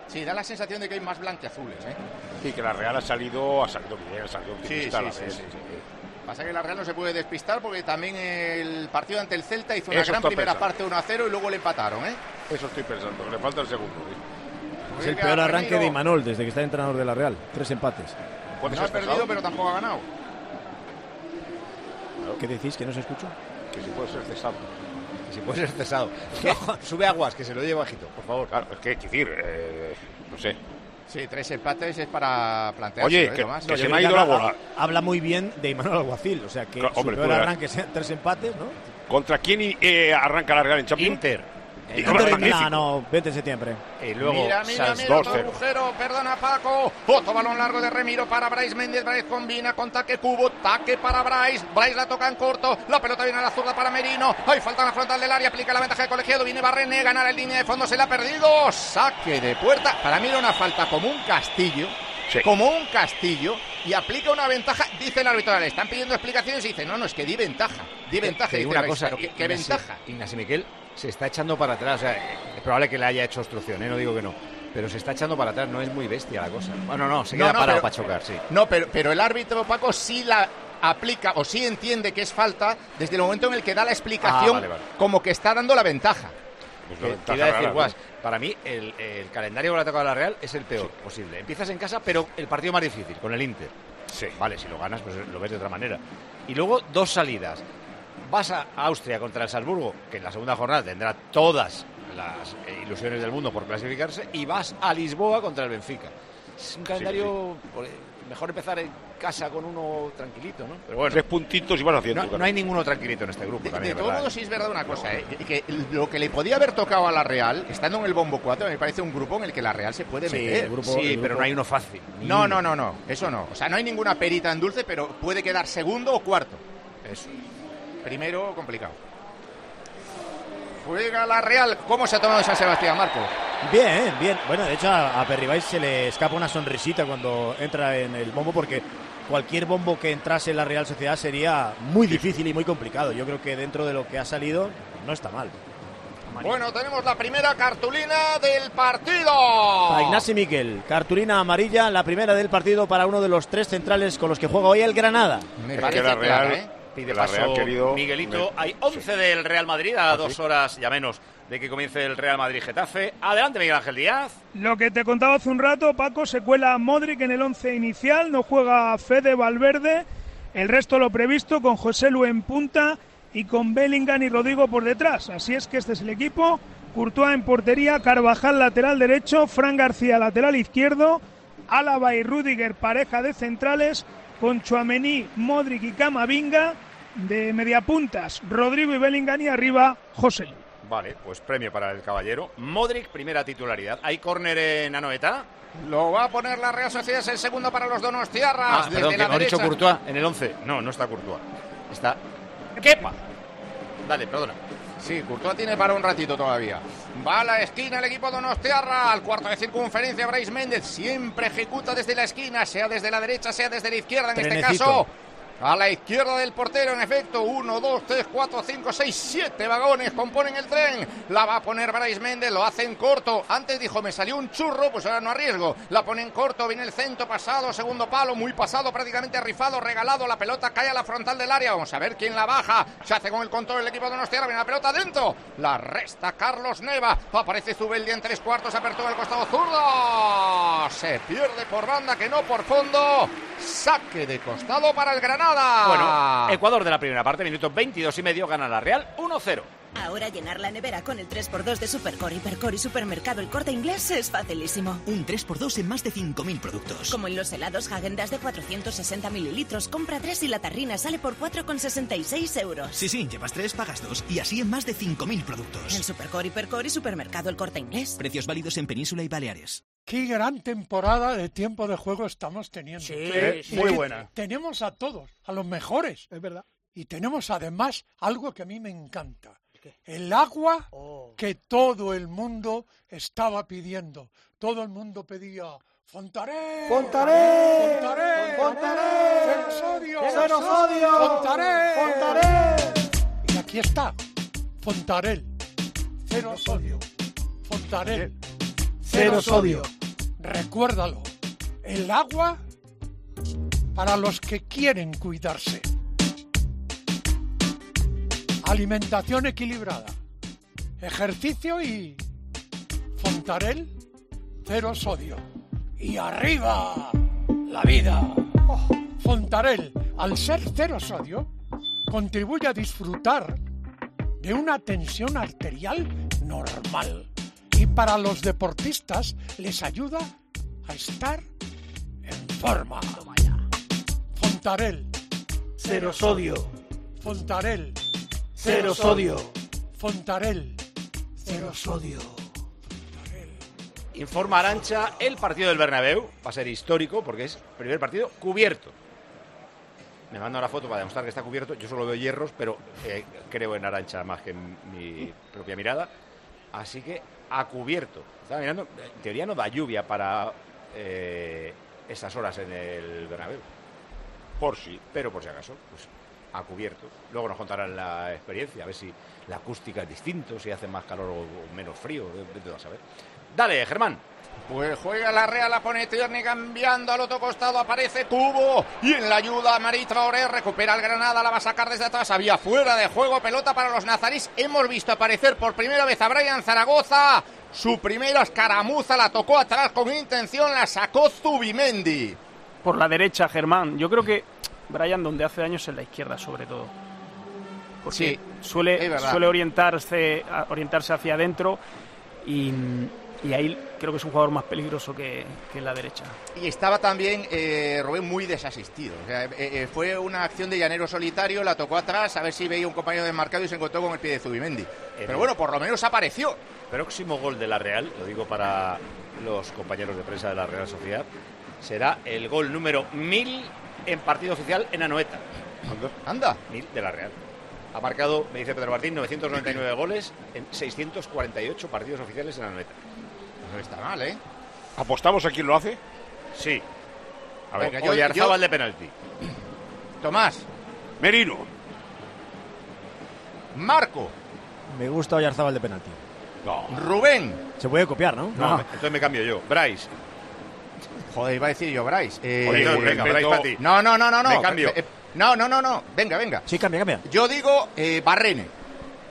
E: Sí, da la sensación de que hay más blanquiazules, ¿eh?
J: Sí, que la Real ha salido, ha salido bien, ha salido optimista.
E: Sí, sí, sí, sí, sí. Pasa que la Real no se puede despistar porque también el partido ante el Celta hizo una
J: Eso
E: gran primera
J: pensando.
E: parte uno a cero y luego le empataron, ¿eh?
J: Eso estoy pensando, que le falta el segundo. ¿sí?
M: Es el peor arranque de Imanol desde que está entrenador de la Real. Tres empates.
E: No ha perdido, pero tampoco ha ganado.
M: ¿Qué decís? ¿Que no se escucha?
J: Que si puede ser cesado.
A: Que si puede ser cesado. Sube aguas, que se lo lleve bajito, por favor.
J: Claro, es que, quiero decir, eh, no sé.
E: Sí, tres empates es para plantearse.
J: Oye,
E: ¿eh,
J: que,
E: Tomás?
J: que
M: No,
J: se
M: yo
J: me ha
M: creo
J: ido
M: que
J: la
M: habla-
J: bola.
M: Habla muy bien de Imanol Alguacil. O sea, que
J: Claro,
M: su
J: hombre,
M: peor
J: tú eras-
M: arranque sean tres empates, ¿no?
J: ¿Contra quién eh, arranca la Real en Champions?
A: Inter.
J: Y
M: Inter de
J: magnífico.
M: Milán, no, veinte de septiembre.
A: Y luego
E: Mira, mira,
A: Sals-
E: mira,
J: dos
E: otro
J: cero.
E: agujero, perdona Paco. Otro balón largo de Remiro para Brais Méndez. Brais combina con taque Cubo, taque para Brais. Brais la toca en corto, la pelota viene a la zurda para Merino. Hay falta en la frontal del área, aplica la ventaja de Colegiado. Viene Barrené, ganar en línea de fondo, se la ha perdido. Saque de puerta. Para mí era una falta como un castillo.
J: Sí.
E: Como un castillo. Y aplica una ventaja, dice el árbitro. Le están pidiendo explicaciones y dice, no, no, es que di ventaja. Di ventaja.
A: Te digo
E: Dice
A: una
E: Brais,
A: cosa,
E: pero ¿qué, qué
A: Ignasi-
E: ventaja?
A: Ignasi Miquel se está echando para atrás. O sea, es probable que le haya hecho obstrucción, ¿eh? No digo que no. Pero se está echando para atrás, no es muy bestia la cosa. Bueno, no, se queda
E: No, no,
A: parado
E: pero-
A: para chocar, sí.
E: No, pero, pero el árbitro Paco sí la aplica o sí entiende que es falta desde el momento en el que da la explicación,
A: Ah, vale, vale.
E: como que está dando la ventaja.
J: Pues la
A: Que-
J: ventaja
A: te iba a decir,
J: rara,
A: Guas,
J: ¿no?
A: para mí el, el calendario que le ha tocado a la Real es el peor posible. Empiezas en casa, pero el partido más difícil, con el Inter.
J: Sí.
A: Vale, si lo ganas, pues lo ves de otra manera. Y luego dos salidas. Vas a Austria contra el Salzburgo, que en la segunda jornada tendrá todas las eh, ilusiones del mundo por clasificarse, y vas a Lisboa contra el Benfica. Es un calendario... por- Mejor empezar en casa con uno tranquilito, ¿no? Pero bueno,
J: Tres puntitos y vas haciendo.
A: no,
J: claro.
A: no hay ninguno tranquilito en este grupo.
E: De,
A: también,
E: de todos
A: ¿verdad?
E: modos, sí es verdad una cosa, ¿eh? que lo que le podía haber tocado a la Real, estando en el bombo cuatro, me parece un grupo en el que la Real se puede
A: Sí,
E: meter.
A: el grupo- Sí, el pero grupo- no hay uno fácil.
E: No, no, no, no, eso no. O sea, no hay ninguna perita en dulce, pero puede quedar segundo o cuarto.
A: Eso.
E: Primero, complicado. Juega la Real. ¿Cómo se ha tomado San Sebastián, Marco?
M: Bien, bien. Bueno, de hecho a, a Perribais se le escapa una sonrisita cuando entra en el bombo porque cualquier bombo que entrase en la Real Sociedad sería muy difícil y muy complicado. Yo creo que dentro de lo que ha salido no está mal.
E: Bueno, tenemos la primera cartulina del partido.
M: Para Ignasi Miquel, cartulina amarilla, la primera del partido para uno de los tres centrales con los que juega hoy el Granada.
E: Me
J: Es
E: parece
J: que la Real,
E: clara, ¿eh?
A: Pide
J: la
A: paso
J: Real, querido,
A: Miguelito.
J: me-
A: Hay once del Real Madrid a dos horas ya menos de que comience el Real Madrid-Getafe. Adelante, Miguel Ángel Díaz.
N: Lo que te contaba hace un rato, Paco, se cuela Modric en el once inicial, no juega Fede Valverde, el resto lo previsto con José Lu en punta y con Bellingham y Rodrigo por detrás. Así es que este es el equipo. Courtois en portería, Carvajal lateral derecho, Fran García lateral izquierdo, Álava y Rüdiger pareja de centrales, con Tchouaméni, Modric y Camavinga de mediapuntas, Rodrigo y Bellingham y arriba José Lu.
A: Vale, pues premio para el caballero. Modric, primera titularidad. ¿Hay córner en Anoeta?
E: Lo va a poner la Real Sociedad, es el segundo para los donostiarras.
A: Ah,
E: desde
A: perdón, que
E: la
A: me ha dicho
E: derecha.
A: Courtois en el once. No, no está Courtois. Está Kepa. Dale, perdona.
E: Sí, Courtois tiene para un ratito todavía. Va a la esquina el equipo donostiarra, al cuarto de circunferencia Brais Méndez, siempre ejecuta desde la esquina, sea desde la derecha, sea desde la izquierda, en este
M: Trenecito.
E: caso a la izquierda del portero, en efecto. Uno, dos, tres, cuatro, cinco, seis, siete vagones componen el tren. La va a poner Brais Méndez, lo hace en corto. Antes dijo, me salió un churro, pues ahora no arriesgo. La pone en corto, viene el centro pasado, segundo palo, muy pasado, prácticamente rifado, regalado. La pelota cae a la frontal del área. Vamos a ver quién la baja. Se hace con el control el equipo de Donostiarra, viene la pelota dentro. La resta Carlos Neva. Aparece Zubeldia en tres cuartos, apertura al costado zurdo. Se pierde por banda, que no por fondo. Saque de costado para el Granada.
A: Bueno, Ecuador de la primera parte, minuto veintidós y medio, gana la Real uno cero.
O: Ahora llenar la nevera con el tres por dos de Supercore, Hipercore y Supermercado El Corte Inglés es facilísimo.
P: Un tres por dos en más de cinco mil productos.
O: Como en los helados Häagen-Dazs de cuatrocientos sesenta mililitros, compra tres y la tarrina sale por cuatro con sesenta y seis euros.
P: Sí, sí, llevas tres, pagas dos y así en más de cinco mil productos.
O: En Supercore, Hipercore y Supermercado El Corte Inglés.
P: Precios válidos en Península y Baleares.
C: Qué gran temporada de tiempo de juego estamos teniendo.
K: Sí,
C: Y
K: sí. Muy
C: que
K: buena.
C: Tenemos a todos, a los mejores.
K: Es verdad.
C: Y tenemos además algo que a mí me encanta. El agua que todo el mundo estaba pidiendo. Todo el mundo pedía Fontaré,
L: Fontaré,
C: Fontaré,
L: Fontaré,
C: Cero sodio,
L: Cero sodio,
C: Fontaré,
L: Fontaré.
C: Y aquí está, Fontarel, cero sodio, Fontarel,
L: Cero sodio.
C: Recuérdalo, el agua para los que quieren cuidarse. Alimentación equilibrada, ejercicio y Fontarel, cero sodio. Y arriba, la vida. Oh, Fontarel, al ser cero sodio, contribuye a disfrutar de una tensión arterial normal. Y para los deportistas les ayuda a estar en forma. Fontarel,
L: Cero sodio.
C: Fontarel,
L: Cero sodio.
C: Fontarel, cero sodio.
D: Informa Arantxa, el partido del Bernabéu va a ser histórico porque es el primer partido cubierto. Me manda una foto para demostrar que está cubierto. Yo solo veo hierros, pero eh, creo en Arantxa más que en mi propia mirada. Así que a cubierto. Estaba mirando, en teoría no da lluvia para eh, esas horas en el Bernabéu.
J: Por si.
D: Pero por si acaso, pues a cubierto. Luego nos contarán la experiencia, a ver si la acústica es distinto, si hace más calor o menos frío, vete a saber. Dale, Germán.
E: Pues juega la Real, la pone Tierney cambiando al otro costado, aparece Cubo y en la ayuda Marí Traoré, recupera el Granada, la va a sacar desde atrás, había fuera de juego, pelota para los nazarís. Hemos visto aparecer por primera vez a Brian Zaragoza, su primera escaramuza, la tocó atrás con intención, la sacó Zubimendi.
K: Por la derecha, Germán. Yo creo que Brian donde hace daño es en la izquierda, sobre todo. Porque
E: sí,
K: suele, suele orientarse, orientarse hacia adentro y... Y ahí creo que es un jugador más peligroso que, que en la derecha.
E: Y estaba también eh, Rubén muy desasistido. O sea, eh, eh, fue una acción de llanero solitario, la tocó atrás, a ver si veía un compañero desmarcado y se encontró con el pie de Zubimendi. Pero bueno, por lo menos apareció.
D: Próximo gol de la Real, lo digo para los compañeros de prensa de la Real Sociedad, será el gol número mil en partido oficial en Anoeta.
E: Anda.
D: Mil de la Real. Ha marcado, me dice Pedro Martín, novecientos noventa y nueve goles en seiscientos cuarenta y ocho partidos oficiales en Anoeta.
E: No está mal, ¿eh?
J: ¿Apostamos a quién lo hace?
D: Sí. A ver,
E: Venga, yo-
D: Oyarzábal
E: yo-
D: de penalti.
E: Tomás.
J: Merino.
E: Marco.
M: Me gusta Oyarzábal de penalti.
J: No.
E: Rubén.
M: Se puede copiar, ¿no?
D: No, me- entonces me cambio yo. Bryce.
E: Joder, iba a decir yo Bryce. Eh,
D: Pues entonces, venga,
E: Beto-
D: Bryce para ti.
E: No, no, no, no, no.
D: Me cambio.
E: Eh, No, no, no, no. Venga, venga.
M: Sí, cambia, cambia.
E: Yo digo eh, Barrene.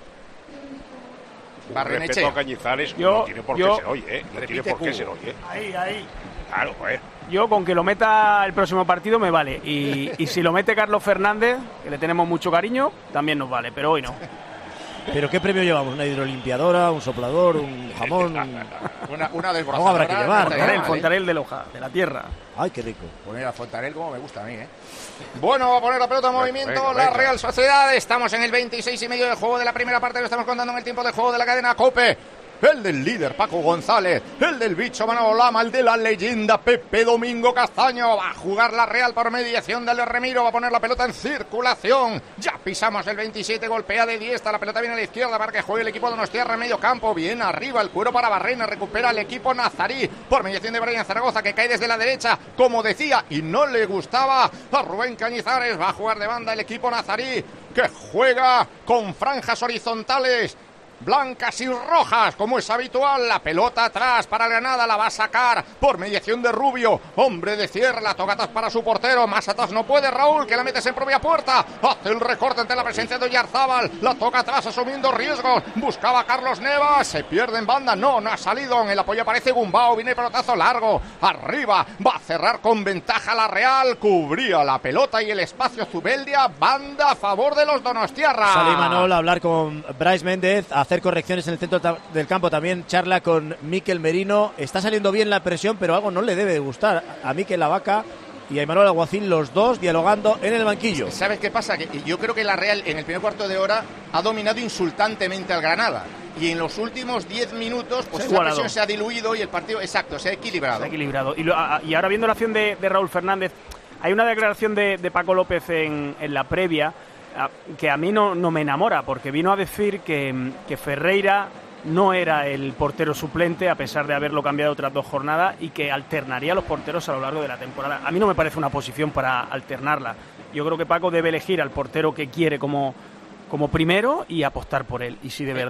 E: Barrenechea.
J: Respeto a Cañizares,
K: Yo-
J: no tiene por
K: yo-
J: qué ser hoy, ¿eh? No tiene
K: Repite
J: por qué
K: Cubo.
J: ser hoy, ¿eh?
K: Ahí, ahí.
J: Claro, joder.
K: Yo con que lo meta el próximo partido me vale. Y, y si lo mete Carlos Fernández, que le tenemos mucho cariño, también nos vale, pero hoy no.
M: ¿Pero qué premio llevamos? ¿Una hidrolimpiadora, un soplador, un jamón? Un...
E: Una, una desbrozadora.
M: Algo habrá que llevar,
E: no estaría
K: Fontarel,
E: mal, ¿eh?
K: Fontarel de Loja, de la tierra.
M: Ay, qué rico.
E: Pues mira, Fontarel como me gusta a mí, ¿eh? Bueno, va a poner la pelota en movimiento
J: venga,
E: la
J: venga.
E: Real Sociedad. Estamos en el veintiséis y medio del juego de la primera parte. Lo estamos contando en el tiempo de juego de la cadena COPE. El del líder Paco González, el del bicho Manolo Lama, el de la leyenda Pepe Domingo Castaño. Va a jugar la Real por mediación del Remiro, va a poner la pelota en circulación. Ya pisamos el veintisiete, golpea de diestra, la pelota viene a la izquierda para que juegue el equipo de Donostiarra en medio campo. Bien arriba, el cuero para Barrena, recupera el equipo nazarí por mediación de Brian Zaragoza, que cae desde la derecha, como decía, y no le gustaba a Rubén Cañizares. Va a jugar de banda el equipo nazarí, que juega con franjas horizontales blancas y rojas, como es habitual. La pelota atrás para el Granada, la va a sacar por mediación de Rubio, hombre de cierre, la toca atrás para su portero, más atrás no puede Raúl, que la metes en propia puerta, hace el recorte ante la presencia de Oyarzábal, la toca atrás asumiendo riesgos, buscaba a Carlos Nevas, se pierde en banda, no, no ha salido, en el apoyo aparece Gumbao, viene el pelotazo largo, arriba, va a cerrar con ventaja la Real, cubría la pelota y el espacio Zubeldia, banda a favor de los Donostiarra.
M: Sale Imanol a hablar con Bryce Méndez, a hacer correcciones en el centro ta- del campo. También charla con Mikel Merino. Está saliendo bien la presión, pero algo no le debe de gustar a Mikel Lavaca y a Imanol Alguacil, los dos dialogando en el banquillo.
E: ¿Sabes qué pasa? Que yo creo que la Real en el primer cuarto de hora ha dominado insultantemente al Granada. Y en los últimos diez minutos, pues
K: Se ha
E: esa
K: igualado.
E: presión se ha diluido y el partido, exacto, se ha equilibrado.
K: Se ha equilibrado. Y, lo- a- y ahora viendo la acción de, de Raúl Fernández, hay una declaración de, de Paco López en, en la previa a- que a mí no, no me enamora, porque vino a decir que, que Ferreira no era el portero suplente a pesar de haberlo cambiado otras dos jornadas y que alternaría a los porteros a lo largo de la temporada. A mí no me parece una posición para alternarla. Yo creo que Paco debe elegir al portero que quiere como, como primero y apostar por él. Y si de verdad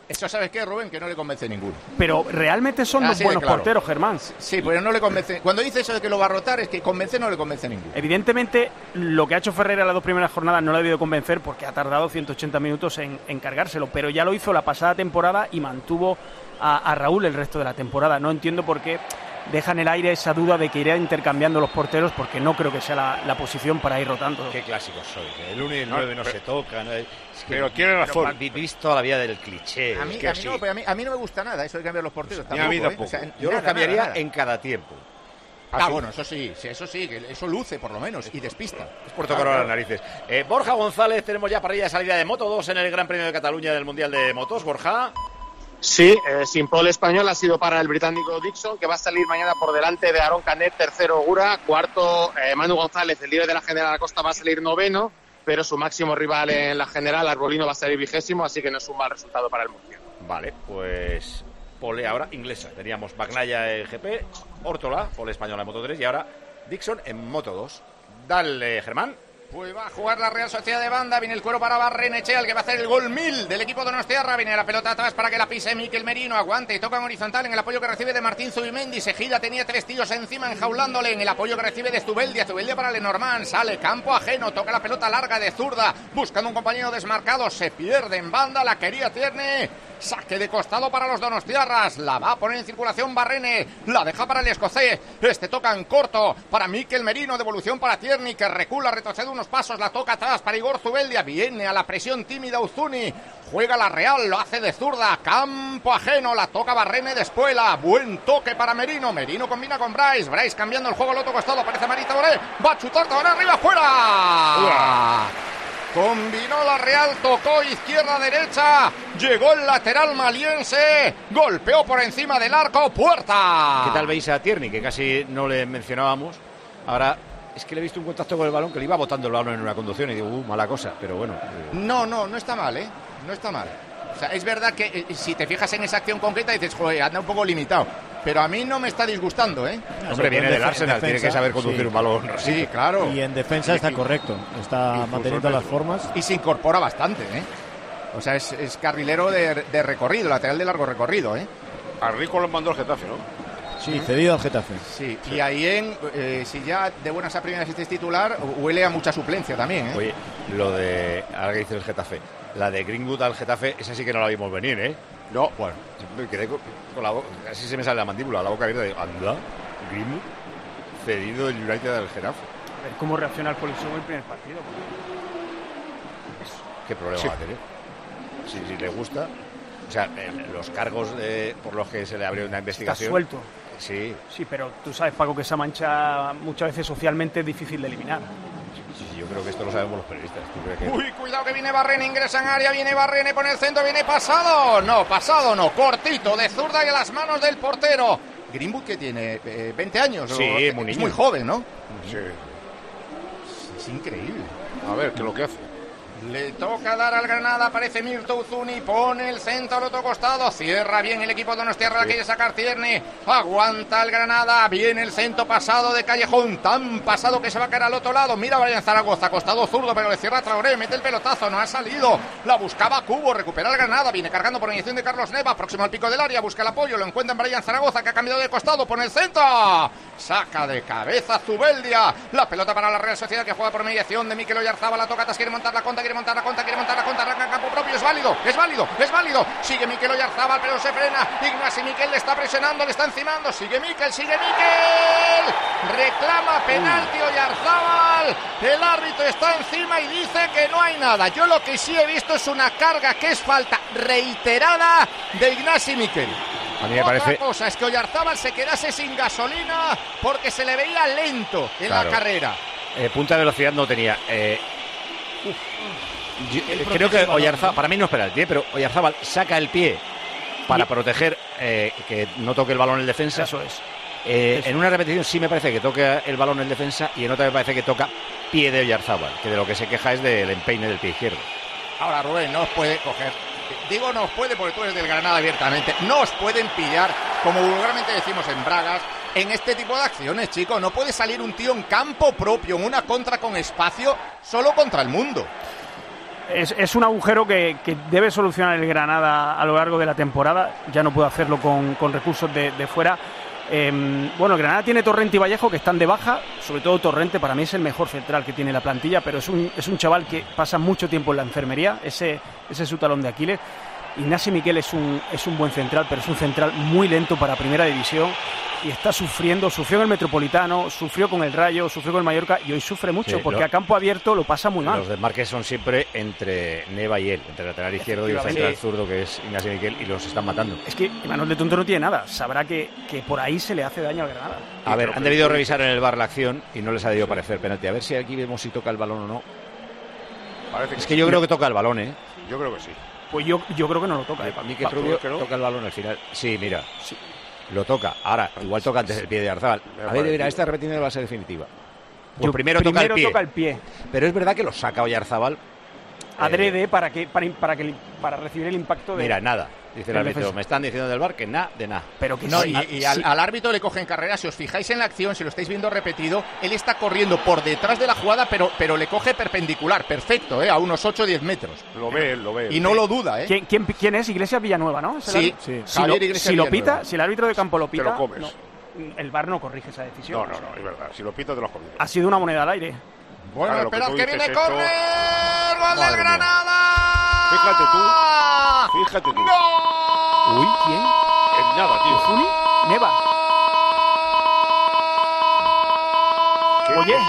E: Eso, ¿sabes qué, Rubén? Que no le convence ninguno.
K: Pero realmente son dos buenos
E: claro.
K: porteros, Germán.
E: Sí, pero no le convence. Cuando dice eso de que lo va a rotar, es que convence no le convence ninguno.
K: Evidentemente, lo que ha hecho Ferreira las dos primeras jornadas no le ha debido convencer porque ha tardado ciento ochenta minutos en, en cargárselo, pero ya lo hizo la pasada temporada y mantuvo a, a Raúl el resto de la temporada. No entiendo por qué deja en el aire esa duda de que irá intercambiando los porteros, porque no creo que sea la, la posición para ir rotando.
A: Qué clásicos sois. El uno y el nueve no, no se tocan. Es que,
J: pero tiene razón.
A: Vivís toda la vida del cliché.
E: A mí,
A: es que
E: a, mí no, pero a, mí, a mí no me gusta nada eso de cambiar los porteros. Tampoco,
J: a mí tampoco.
E: ¿eh? O sea,
A: Yo
E: nada,
A: lo cambiaría
E: nada, nada.
A: en cada tiempo.
E: Ah, bueno, eso sí, sí, eso sí, que eso luce por lo menos y despista.
A: Es por tocar ahora las narices. Eh, Borja González, tenemos ya parrilla de salida de Moto dos en el Gran Premio de Cataluña del Mundial de Motos. Borja.
Q: Sí, eh, sin pole español ha sido para el británico Dixon, que va a salir mañana por delante de Aaron Canet, tercero Ogura, cuarto eh, Manu González, el líder de la general Acosta, va a salir noveno, pero su máximo rival en la general, Arbolino, va a salir vigésimo, así que no es un mal resultado para el Murcia.
A: Vale, pues pole ahora inglesa. Teníamos Bagnaia en G P, Órtola, pole española en Moto tres y ahora Dixon en Moto dos. Dale, Germán.
E: Pues va a jugar la Real Sociedad de banda, viene el cuero para Barrenechea, el que va a hacer el gol mil del equipo donostiarra, viene la pelota atrás para que la pise Mikel Merino, aguante y toca en horizontal en el apoyo que recibe de Martín Zubimendi, se gira, tenía tres tíos encima enjaulándole en el apoyo que recibe de Zubeldia, Zubeldia para Lenormand, sale campo ajeno, toca la pelota larga de zurda, buscando un compañero desmarcado, se pierde en banda, la quería Tierney, saque de costado para los donostiarras, la va a poner en circulación Barrene, la deja para el escocés, este toca en corto para Mikel Merino, devolución para Tierney, que recula, retrocede unos pasos, la toca atrás para Igor Zubeldia, viene a la presión tímida Uzuni, juega la Real, lo hace de zurda, campo ajeno, la toca Barrene de espuela, buen toque para Merino, Merino combina con Bryce, Bryce cambiando el juego al otro costado, aparece Marita Boré, va a chutar, va arriba, fuera. Combinó la Real, tocó izquierda-derecha, llegó el lateral maliense, golpeó por encima del arco, puerta.
A: ¿Qué tal veis a Tierney, que casi no le mencionábamos? Ahora, es que le he visto un contacto con el balón que le iba botando el balón en una conducción y digo, uh, mala cosa, pero bueno. Eh.
E: No, no, no está mal, ¿eh? No está mal. O sea, es verdad que eh, si te fijas en esa acción concreta dices, joder, anda un poco limitado. Pero a mí no me está disgustando, ¿eh?
A: No, hombre, viene del Arsenal, defensa, tiene que saber conducir sí. un balón.
E: Sí, claro.
M: Y en defensa sí, está correcto, está manteniendo las formas.
E: Y se incorpora bastante, ¿eh? O sea, es, es carrilero de, de recorrido, lateral de largo recorrido, ¿eh?
J: A Rico lo mandó al Getafe, ¿no?
M: Sí, cedido al Getafe.
E: Sí, sí. Y ahí en, eh, si ya de buenas a primeras este es titular, huele a mucha suplencia también, ¿eh?
A: Oye, lo de, ahora que dice el Getafe, la de Greenwood al Getafe, esa sí que no la vimos venir, ¿eh?
E: No, bueno,
A: me quedé con, con la boca, así se me sale la mandíbula, la boca abierta, de anda, Greenwood, cedido del United al Getafe.
K: A ver cómo reacciona el Coliseo en el primer partido.
A: ¿Qué problema sí. va a tener? Si, si le gusta, o sea, eh, los cargos de, por los que se le abrió una investigación.
K: Está suelto.
A: Sí.
K: Sí, pero tú sabes, Paco, que esa mancha muchas veces socialmente es difícil de eliminar.
A: Sí, sí, yo creo que esto lo sabemos los periodistas. Que...
E: Uy, cuidado que viene Barrene, ingresa en área, viene Barrene por el centro, viene pasado. No, pasado no, cortito, de zurda y a las manos del portero. Greenwood, que tiene eh, veinte años.
A: Sí,
E: o,
A: muy
E: es
A: niño.
E: muy joven, ¿no?
J: Sí.
E: Es increíble.
J: A ver, ¿qué es lo que hace?
E: Le toca dar al Granada, aparece Mirto Uzuni, pone el centro al otro costado, cierra bien el equipo de Donostiarra, sí. quiere sacar Tierney, aguanta el Granada, viene el centro pasado de Callejón, tan pasado que se va a caer al otro lado, mira Brian Zaragoza, costado zurdo, pero le cierra Traoré, mete el pelotazo, no ha salido, la buscaba Cubo, recupera el Granada, viene cargando por inyección de Carlos Neva, próximo al pico del área, busca el apoyo, lo encuentra en Brian Zaragoza, que ha cambiado de costado, pone el centro, saca de cabeza Zubeldia, la pelota para la Real Sociedad, que juega por mediación de Mikel Oyarzabal, la toca, quiere montar la conta, quiere montar la conta, quiere montar la conta, arranca en campo propio, es válido, es válido, es válido, sigue Mikel Oyarzabal, pero se frena, Ignasi Miquel le está presionando, le está encimando, sigue Mikel, sigue Mikel, reclama penalti Oyarzabal, el árbitro está encima y dice que no hay nada. Yo lo que sí he visto es una carga que es falta reiterada de Ignasi Miquel.
A: A mí me
E: Otra
A: parece...
E: cosa es que Oyarzabal se quedase sin gasolina porque se le veía lento en claro. la carrera.
A: Eh, punta de velocidad no tenía. Eh, yo, eh, creo que Oyarzabal, para mí no es penalti, ¿eh? Pero Oyarzabal saca el pie para y... proteger eh, que no toque el balón el defensa.
K: Eso es.
A: Eh,
K: Eso.
A: En una repetición sí me parece que toca el balón el defensa y en otra me parece que toca pie de Oyarzabal, que de lo que se queja es del empeine del pie izquierdo.
E: Ahora Rubén no os puede coger, digo no os puede porque tú eres del Granada abiertamente, no os pueden pillar, como vulgarmente decimos en Bragas, en este tipo de acciones, chicos. No puede salir un tío en campo propio, en una contra con espacio, solo contra el mundo.
K: es, es un agujero que, que debe solucionar el Granada a lo largo de la temporada. Ya no puede hacerlo con, con recursos de, de fuera. Eh, bueno, el Granada tiene Torrente y Vallejo, que están de baja. Sobre todo Torrente, para mí es el mejor central que tiene la plantilla, pero es un, es un chaval que pasa mucho tiempo en la enfermería. Ese, ese es su talón de Aquiles. Ignasi Miquel es un, es un buen central, pero es un central muy lento para Primera División y está sufriendo. Sufrió en el Metropolitano, sufrió con el Rayo, sufrió con el Mallorca y hoy sufre mucho, sí, porque lo, a campo abierto lo pasa muy mal.
A: Los desmarques son siempre entre Neva y él, entre el lateral izquierdo y el central zurdo, que es Ignasi Miquel, y los están matando.
K: Es que Manuel de Tonto no tiene nada, sabrá que, que por ahí se le hace daño al Granada.
A: A ver, han debido revisar en el V A R la acción y no les ha debido parecer penalti. A ver si aquí vemos si toca el balón o no. Parece que es que yo creo que toca el balón, ¿eh?
J: Yo creo que sí.
K: Pues yo, yo creo que no lo toca.
A: Para mí que Trubio toca el balón al final. Sí, mira, sí, lo toca. Ahora, igual toca antes el pie de Arzabal. A ver, mira, esta repetición va a ser definitiva. Pues primero,
K: primero
A: toca el pie.
K: toca el pie.
A: Pero es verdad que lo saca hoy Arzabal.
K: Adrede eh, para que para, para que para recibir el impacto de.
A: Mira, nada. Dice el árbitro, me están diciendo del V A R que nada de nada.
E: Pero que no, sí, y, y sí. al, al árbitro le cogen carrera. Si os fijáis en la acción, si lo estáis viendo repetido, él está corriendo por detrás de la jugada, pero, pero le coge perpendicular, perfecto, ¿eh? A unos ocho o diez metros.
J: Lo ve, lo ve.
E: Y no lo duda, ¿eh?
K: ¿Quién, quién, quién es? Iglesias Villanueva, ¿no?
E: Sí,
K: sí.
E: Si,
K: lo,
E: Iglesias
K: si lo
E: Villanueva.
K: pita, si el árbitro de campo lo pita,
J: te lo comes.
K: No, el V A R no corrige esa decisión.
J: No, no, no, es verdad. Si lo pita, te lo comes.
K: Ha sido una moneda al aire.
E: Bueno,
J: claro,
E: esperad
J: que,
E: que viene
J: esto...
E: córner. ¡Gol del Granada!
J: Fíjate tú. Fíjate tú.
E: ¡Gol!
K: Uy, ¿quién?
J: En nada, tío.
K: ¿Funi? Neva. Oye.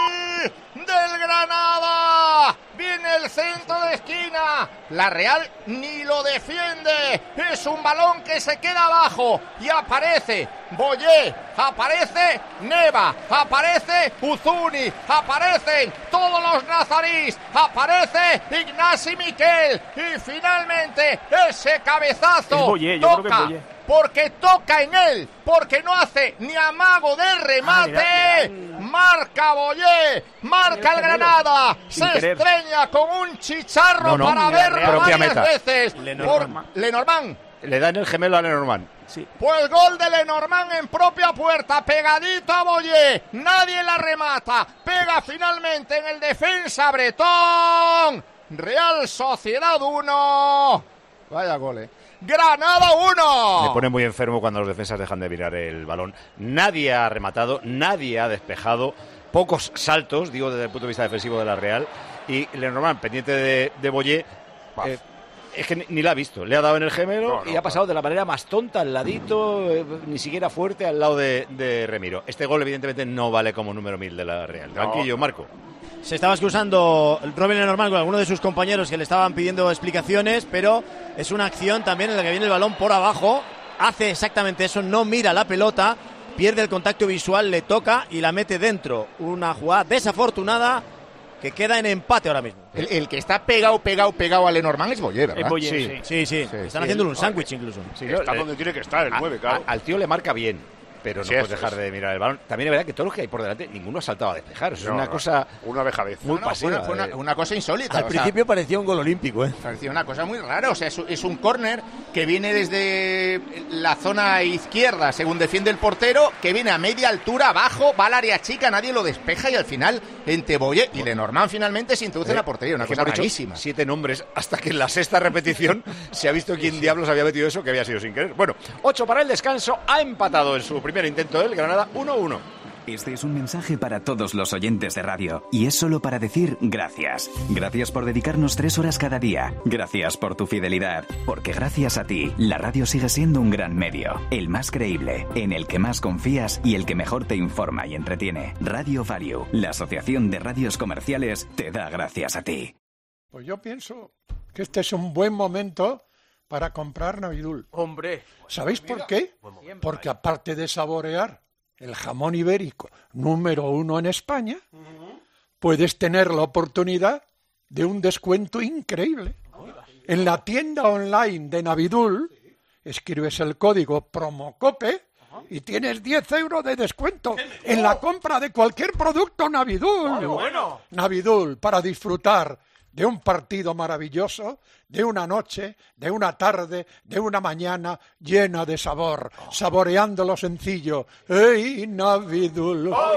E: ¡Del Granada! Viene el centro de esquina. La Real ni lo defiende. Es un balón que se queda abajo. Y aparece Boyé. Aparece Neva. Aparece Uzuni. Aparecen todos los nazarís. Aparece Ignasi Miquel. Y finalmente ese cabezazo.
K: Es Boyé, yo
E: toca.
K: creo que es Boyé.
E: Porque toca en él, porque no hace ni amago de remate. Ah, mira, mira. Marca Boyé, marca el Granada, se querer. Estreña con un chicharro no, no, para verlo varias meta. Veces.
A: Lenormand.
E: Por Lenormand.
A: Le dan el gemelo a Lenormand.
E: Sí. Pues gol de Lenormand en propia puerta, pegadito a Boyé, nadie la remata, pega finalmente en el defensa bretón. Real Sociedad uno. Vaya gol, eh. Granada uno.
A: Me pone muy enfermo cuando los defensas dejan de mirar el balón. Nadie ha rematado, nadie ha despejado, pocos saltos, digo desde el punto de vista defensivo de la Real. Y Lenormand, pendiente de, de Boyé, eh, es que ni, ni la ha visto. Le ha dado en el gemelo no, no, y ha pasado no. de la manera más tonta al ladito, eh, ni siquiera fuerte al lado de, de Remiro. Este gol evidentemente no vale como número mil de la Real. Tranquillo, no. Marco.
M: Se estaba excusando Robin Lenormand con algunos de sus compañeros que le estaban pidiendo explicaciones, pero es una acción también en la que viene el balón por abajo, hace exactamente eso, no mira la pelota, pierde el contacto visual, le toca y la mete dentro. Una jugada desafortunada que queda en empate ahora mismo.
E: El, el que está pegado, pegado, pegado a Lenormand es Boyé, ¿verdad?
M: Es Boyé, sí, sí, sí, sí. sí. Están sí, haciéndole un sándwich incluso.
J: Sí, está le, donde tiene que estar el nueve, claro.
A: A, al tío le marca bien. Pero no sí, puedes dejar es. de mirar el balón. También es verdad que todos los que hay por delante, ninguno ha saltado a despejar. Eso no, es una no, cosa
J: una vejadez.
A: muy
E: no, no,
A: pasiva.
E: Fue, una, fue una, una cosa insólita.
M: Al
E: o
M: principio
E: sea,
M: parecía un gol olímpico, ¿eh?
E: Parecía una cosa muy rara. O sea, es, es un córner que viene desde la zona izquierda, según defiende el portero, que viene a media altura, abajo, va al área chica, nadie lo despeja y al final, entre Boyé y Lenormand finalmente se introduce eh, en la portería. Una cosa rarísima.
A: Siete nombres hasta que en la sexta repetición se ha visto quién sí, diablos había metido eso, que había sido sin querer. Bueno, ocho para el descanso. Ha empatado en su primer intento el Granada uno uno.
R: Este es un mensaje para todos los oyentes de radio y es solo para decir gracias. Gracias por dedicarnos tres horas cada día. Gracias por tu fidelidad, porque gracias a ti, la radio sigue siendo un gran medio, el más creíble, en el que más confías y el que mejor te informa y entretiene. Radio Value, la Asociación de Radios Comerciales, te da gracias a ti.
C: Pues yo pienso que este es un buen momento para comprar Navidul.
F: Hombre.
C: ¿Sabéis por qué? Porque aparte de saborear el jamón ibérico número uno en España, uh-huh. puedes tener la oportunidad de un descuento increíble. En la tienda online de Navidul, escribes el código PROMOCOPE y tienes diez euros de descuento en la compra de cualquier producto Navidul.
F: ¡Oh, bueno!
C: Navidul, para disfrutar de un partido maravilloso, de una noche, de una tarde, de una mañana llena de sabor, saboreando lo sencillo. ¡Ey, Navidul!
F: ¡Oh, yeah!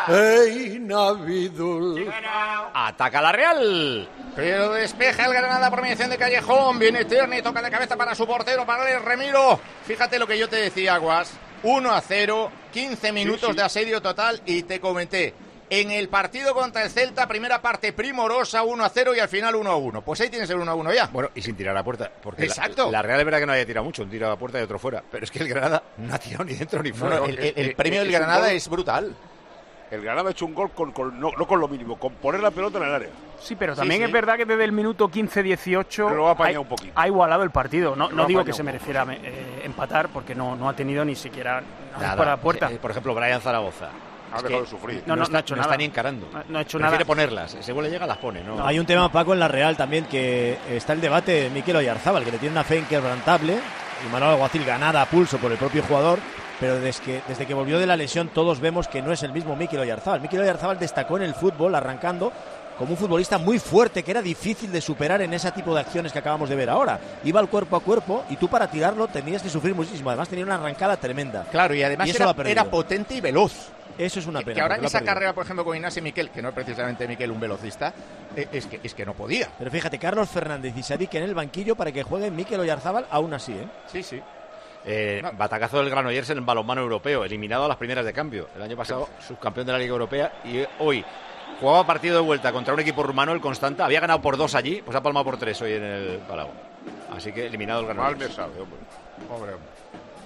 A: ¡Ey, Navidul! Ataca la Real.
E: Pero despeja el Granada por mediación de Callejón. Viene Tierney, toca de cabeza para su portero, para el Remiro. Fíjate lo que yo te decía, Guas. uno a cero, quince minutos sí, sí. de asedio total y te comenté. En el partido contra el Celta, primera parte primorosa, uno a cero y al final uno a uno. Pues ahí tienes el uno a uno ya.
A: Bueno, y sin tirar a puerta. Porque
E: Exacto.
A: La, la Real es verdad que no haya tirado mucho, un tiro a la puerta y otro fuera. Pero es que el Granada no ha tirado ni dentro ni fuera.
E: No, no, el, el, el premio del Granada es brutal.
J: El Granada ha hecho un gol con, con, no, no con lo mínimo, con poner la pelota en el área.
K: Sí, pero también
J: sí, sí.
K: es verdad que desde el minuto quince dieciocho
J: lo ha apañado
K: ha,
J: un poquito.
K: Ha igualado el partido. No,
J: Lo
K: no digo
J: ha
K: que se mereciera eh, empatar porque no, no ha tenido ni siquiera
A: nada
K: para la puerta.
A: Sí, por ejemplo, Brian Zaragoza.
J: Ha dejado de sufrir.
K: No, no,
A: no, está,
K: no ha hecho
A: no
K: nada.
A: está ni encarando.
K: No, no ha hecho
A: Prefiere
K: nada.
A: ponerlas. Según le llega, las pone. ¿no?
M: No, hay un tema, Paco, en la Real también, que está el debate de Mikel Oyarzabal, que le tiene una fe inquebrantable, y Manuel Alguacil ganada a pulso por el propio jugador, pero desde que, desde que volvió de la lesión todos vemos que no es el mismo Mikel Oyarzabal. Mikel Oyarzabal destacó en el fútbol, arrancando, como un futbolista muy fuerte, que era difícil de superar en ese tipo de acciones que acabamos de ver ahora. Iba al cuerpo a cuerpo y tú para tirarlo tenías que sufrir muchísimo. Además tenía una arrancada tremenda.
E: Claro, y además
M: y
E: era, era potente y veloz.
M: Eso es una pena.
E: Que ahora en esa carrera, por ejemplo, con Ignacio Miquel, que no es precisamente Miquel un velocista, es que, es que no podía.
M: Pero fíjate, Carlos Fernández y Sadik en el banquillo para que juegue Mikel Oyarzabal aún así, ¿eh?
E: Sí, sí.
A: Eh, no. Batacazo del Granollers en el balonmano europeo, eliminado a las primeras de cambio. El año pasado, subcampeón de la Liga Europea, y hoy jugaba partido de vuelta contra un equipo rumano, el Constanta. Había ganado por dos allí, pues ha palmado por tres hoy en el Palau. Así que eliminado el Granollers.
J: Mal me sabe, hombre.
E: Hombre, hombre.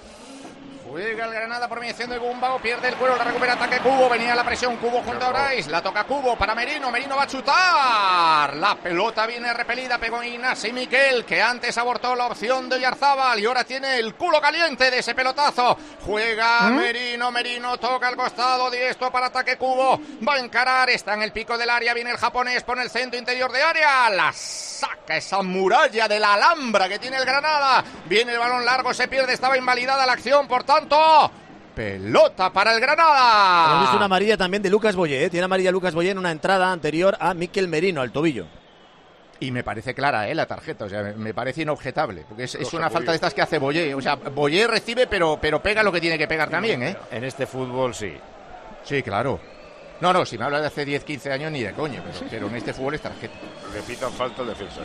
E: Juega el Granada por mediación de Gumbau, pierde el cuero, la recupera ataque Cubo, venía la presión, Cubo junto a Bryce, la toca Cubo para Merino, Merino va a chutar, la pelota viene repelida, pegó Ignasi Miquel, que antes abortó la opción de Oyarzabal y ahora tiene el culo caliente de ese pelotazo, juega ¿Mm? Merino, Merino toca al costado, diestro para ataque Cubo, va a encarar, está en el pico del área, viene el japonés, pone el centro interior de área, la saca esa muralla de la Alhambra que tiene el Granada, viene el balón largo, se pierde, estaba invalidada la acción, por tanto pelota para el Granada.
M: Hemos visto una amarilla también de Lucas Boyé, ¿eh? Tiene amarilla Lucas Boyé en una entrada anterior a Mikel Merino, al tobillo.
E: Y me parece clara, ¿eh? La tarjeta, o sea, me parece inobjetable, porque es, es una falta de estas que hace Boyé, o sea, Boyé recibe pero, pero pega lo que tiene que pegar también, ¿eh?
A: En este fútbol sí.
E: Sí, claro. No, no, si me hablas de hace diez, quince años ni de coño, pero, pero en este fútbol es tarjeta.
J: Le pitan falta el defensa.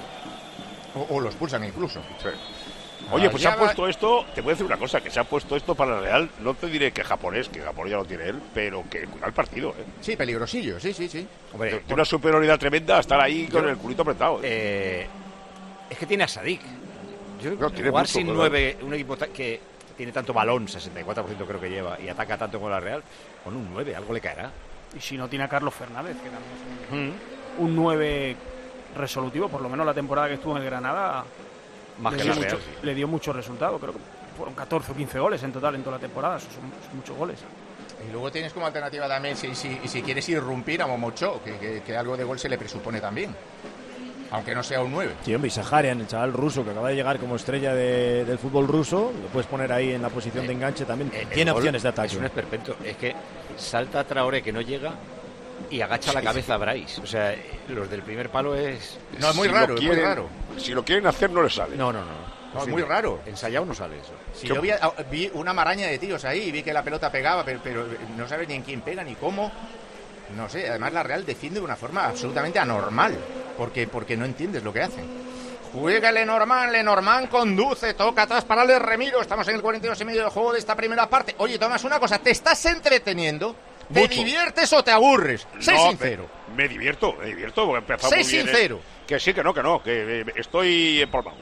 E: O, o los pulsan incluso.
J: Sí. Oye, pues se ha puesto esto, te voy a decir una cosa, que se ha puesto esto para la Real, no te diré que japonés, que japonés ya lo tiene él, pero que cuida el partido, ¿eh?
E: Sí, peligrosillo, sí, sí, sí.
J: Hombre, tiene una superioridad tremenda estar ahí con yo, el culito apretado. ¿eh?
A: Eh, es que tiene a Sadik. Yo
J: no, tiene
A: jugar
J: mucho,
A: sin
J: ¿verdad?
A: nueve, un equipo que tiene tanto balón, sesenta y cuatro por ciento creo que lleva, y ataca tanto con la Real, con un nueve, algo le caerá.
K: Y si no tiene a Carlos Fernández, que también es
A: mm.
K: un nueve resolutivo, por lo menos la temporada que estuvo en el Granada...
A: Más
K: le,
A: que
K: dio
A: la
K: mucho,
A: Real, sí.
K: le dio muchos resultados, creo que fueron catorce o quince goles en total en toda la temporada, eso son, son muchos goles.
E: Y luego tienes como alternativa también, si, si, si quieres irrumpir a Momocho, que, que, que algo de gol se le presupone también, aunque no sea un nueve.
M: Sí, hombre, y Saharian, el chaval ruso que acaba de llegar como estrella de, del fútbol ruso, lo puedes poner ahí en la posición eh, de enganche también, eh, tiene opciones de ataque.
A: Es un esperpento, es que salta Traoré que no llega y agacha sí, la cabeza a Bryce. O sea, los del primer palo es...
E: No, es muy
J: si
E: raro,
J: quieren,
E: es muy raro.
J: Si lo quieren hacer, no les sale.
A: No, no, no.
E: No, es muy raro.
A: Ensayado no sale eso.
E: Si yo vi, vi una maraña de tiros ahí y vi que la pelota pegaba, pero, pero no sabes ni en quién pega ni cómo. No sé, además la Real defiende de una forma absolutamente anormal, porque, porque no entiendes lo que hacen. Juega Lenormand, Lenormand conduce, toca atrás para el Remiro. Estamos en el cuarenta y dos y medio del juego de esta primera parte. Oye, Tomás, una cosa, ¿te estás entreteniendo? ¿Te
J: Mucho.
E: diviertes o te aburres? Sé
J: no,
E: sincero.
J: Me, me divierto, me divierto, porque he empezado
E: sé
J: muy bien.
E: sincero.
J: Eh, que sí, que no, que no, que eh, estoy empolvado.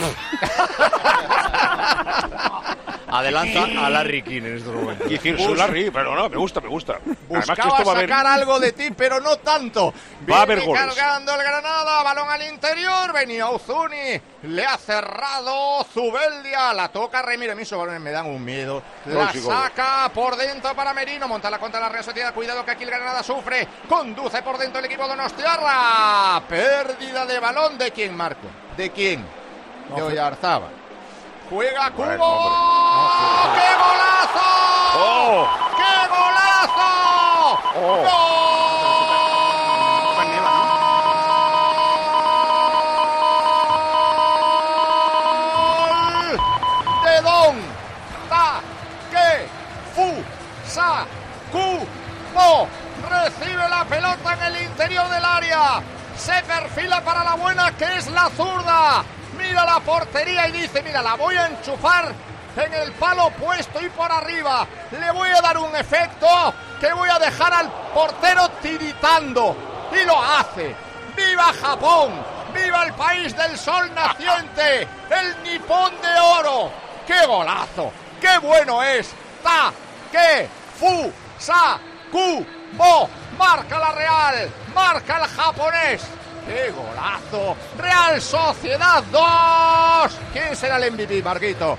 A: Adelanta a Larry King en estos momentos.
J: Y decir su Larry, pero no, me gusta, me gusta.
E: Buscaba que esto va sacar a ver... algo de ti, pero no tanto.
J: Va a haber goles.
E: Cargando el Granada, balón al interior, venía Uzuni, le ha cerrado Zubeldia, la toca Remiro, a mí esos balones me dan un miedo. La no, sí, saca por dentro para Merino, monta la contra la Real Sociedad, cuidado que aquí el Granada sufre, conduce por dentro el equipo de Donostiarra. Pérdida de balón, ¿de quién, Marco? ¿De quién? De Oyarzabal. Juega Cubo. Bueno, ¡oh, ¡qué golazo!
J: ¡Oh!
E: ¡Qué golazo!
J: ¡Oh!
E: ¡Gol! De Don Ta Que Fu Sa Cu Mo recibe la pelota en el interior del área. Se perfila para la buena, que es la zurda. Mira la portería y dice, mira, la voy a enchufar en el palo opuesto y por arriba. Le voy a dar un efecto que voy a dejar al portero tiritando. Y lo hace. ¡Viva Japón! ¡Viva el país del sol naciente! ¡El nipón de oro! ¡Qué golazo! ¡Qué bueno es! ¡Ta! ¡Que! ¡Fu! ¡Sa! ¡Ku! ¡Mo! ¡Marca la Real! ¡Marca el japonés! ¡Qué golazo! ¡Real Sociedad dos! ¿Quién será el M V P, Marquito?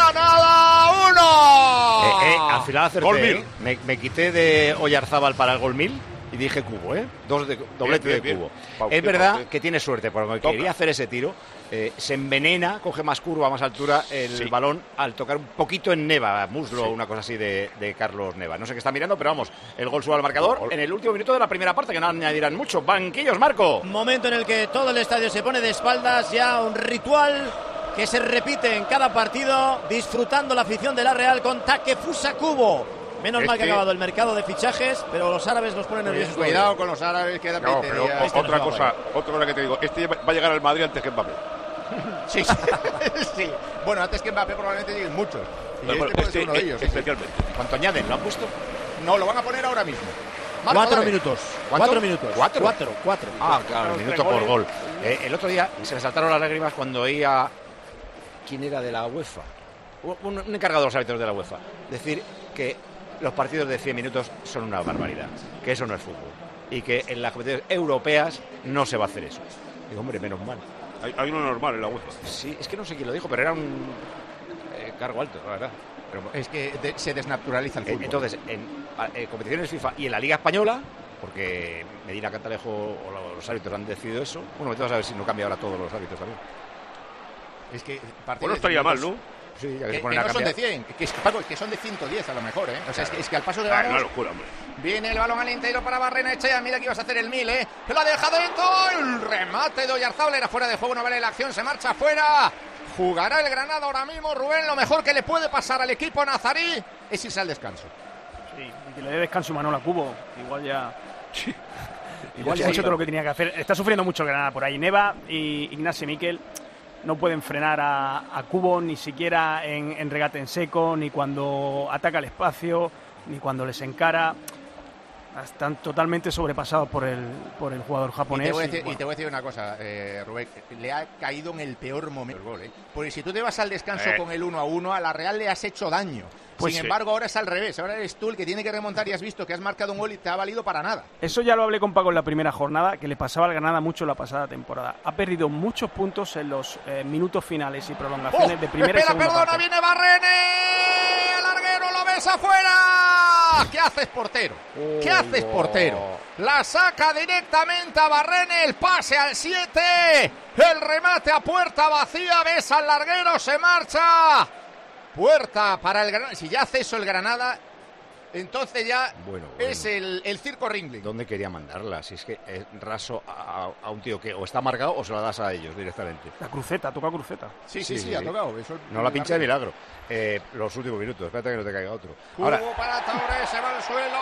E: ¡Granada uno!
A: Eh, eh, al final acerté.
J: Gol mil.
A: ¿eh? Me, me quité de Oyarzábal para el gol mil y dije Cubo, ¿eh? Dos de, doblete
J: Bien, bien,
A: de Cubo.
J: bien. Pau,
A: Es
J: bien,
A: verdad
J: Pau, bien.
A: que tiene suerte, porque
J: Toca.
A: quería hacer ese tiro. Eh, se envenena, coge más curva, más altura el
J: Sí.
A: balón al tocar un poquito en Neva, muslo,
J: Sí.
A: una cosa así de, de Carlos Neva. No sé qué está mirando, pero vamos, el gol sube al marcador
J: Gol.
A: en el último minuto de la primera parte, que no añadirán mucho. Banquillos, Marco.
I: Momento en el que todo el estadio se pone de espaldas, ya un ritual que se repite en cada partido, disfrutando la afición de la Real con Takefusa Kubo. Menos mal que ha
J: Este-
I: acabado el mercado de fichajes, pero los árabes los ponen nerviosos.
E: Cuidado con los árabes, quedan
J: No,
E: veinte
J: pero
E: días.
J: o-
E: Este
J: otra
E: no
J: cosa,
E: va
J: otra cosa que te digo, este va a llegar al Madrid antes que Mbappé.
E: Sí, sí. Sí. Bueno, antes que Mbappé probablemente lleguen muchos. Y
J: Bueno,
E: este puede
J: este,
E: ser uno de
J: eh,
E: ellos.
J: especialmente.
A: ¿Cuánto añaden? ¿Lo han puesto?
E: No, lo van a poner ahora mismo. Marco,
K: Cuatro
E: dale.
K: minutos.
A: ¿Cuánto?
K: Cuatro minutos.
A: ¿Cuatro?
K: Cuatro, cuatro.
A: Ah, claro,
K: Los
A: minuto
K: tres
A: por
K: goles.
A: gol. Eh, el otro día se me saltaron las lágrimas cuando oía... ¿Quién era de la UEFA? Un, un encargado de los árbitros de la UEFA. Decir que los partidos de cien minutos son una barbaridad. Que eso no es fútbol. Y que en las competiciones europeas no se va a hacer eso. Digo, hombre, menos mal.
J: Hay, hay uno normal en la UEFA.
A: Sí, es que no sé quién lo dijo, pero era un eh, cargo alto, la verdad. Pero,
E: Es que de- se desnaturaliza el
A: eh,
E: fútbol.
A: entonces, en eh, competiciones FIFA y en la Liga Española, porque Medina Cantalejo o lo- los árbitros han decidido eso, bueno, vamos a ver si no cambia ahora todos los árbitros también.
E: Es que partidos
J: Bueno,
E: de
J: estaría mal,
E: minutos-
J: ¿no?
A: Sí, ya que,
E: Que,
A: se
E: que
A: ponen a
E: no son
A: cambiar.
E: de cien, que es, Paco, es que son de ciento diez a lo mejor, ¿eh? O sea, es que, es que al paso de
J: Ah,
E: vamos,
J: una locura, hombre.
E: viene el balón al interior para Barrenechea, mira que ibas a hacer el mil, ¿eh? Lo ha dejado dentro, el remate de Oyarzábal era fuera de juego, no vale la acción, se marcha fuera. Jugará el Granada ahora mismo, Rubén, lo mejor que le puede pasar al equipo nazarí es irse al descanso.
K: Sí, y que le dé descanso Manuel a Cubo. Igual ya. Igual
E: Sí,
K: ya ha hecho
E: sí.
K: todo lo que tenía que hacer. Está sufriendo mucho el Granada por ahí. Neva y Ignacio Miquel no pueden frenar a, a Cubo ni siquiera en, en regate en seco, ni cuando ataca el espacio, ni cuando les encara. Están totalmente sobrepasados por el, por el jugador
E: Y
K: japonés.
E: te, voy a
K: y,
E: decir, y
K: bueno,
E: te voy a decir una cosa, eh, Rubén, le ha caído en el peor momento el gol, ¿eh? Porque si tú te vas al descanso
J: Eh.
E: con el uno a uno, a la Real le has hecho daño.
K: Pues
E: Sin
K: sí.
E: embargo, ahora es al revés, ahora eres tú el que tiene que remontar y has visto que has marcado un gol y te ha valido para nada.
K: Eso ya lo hablé con Paco en la primera jornada, que le pasaba al Granada mucho la pasada temporada. Ha perdido muchos puntos en los eh, minutos finales y prolongaciones
E: ¡Oh!
K: de primera y
E: Espera,
K: segunda
E: perdona,
K: parte.
E: viene Barrene, el larguero lo ves afuera. ¿Qué haces, portero? ¿Qué haces, portero? La saca directamente a Barrene, el pase al siete, el remate a puerta vacía, ves al larguero, se marcha. Puerta para el Granada. Si ya hace eso el Granada, entonces ya
A: Bueno,
E: es
A: bueno.
E: el, el circo Ringling.
A: ¿Dónde quería mandarla? Si es que es raso a, a un tío que o está marcado o se la das a ellos directamente.
K: La cruceta, toca cruceta.
E: Sí, sí, sí, ha tocado. Eso-
A: No la pincha de milagro. Eh, los últimos minutos, espérate que no te caiga otro. Ahora,
E: Cubo para Tauré, se va al suelo.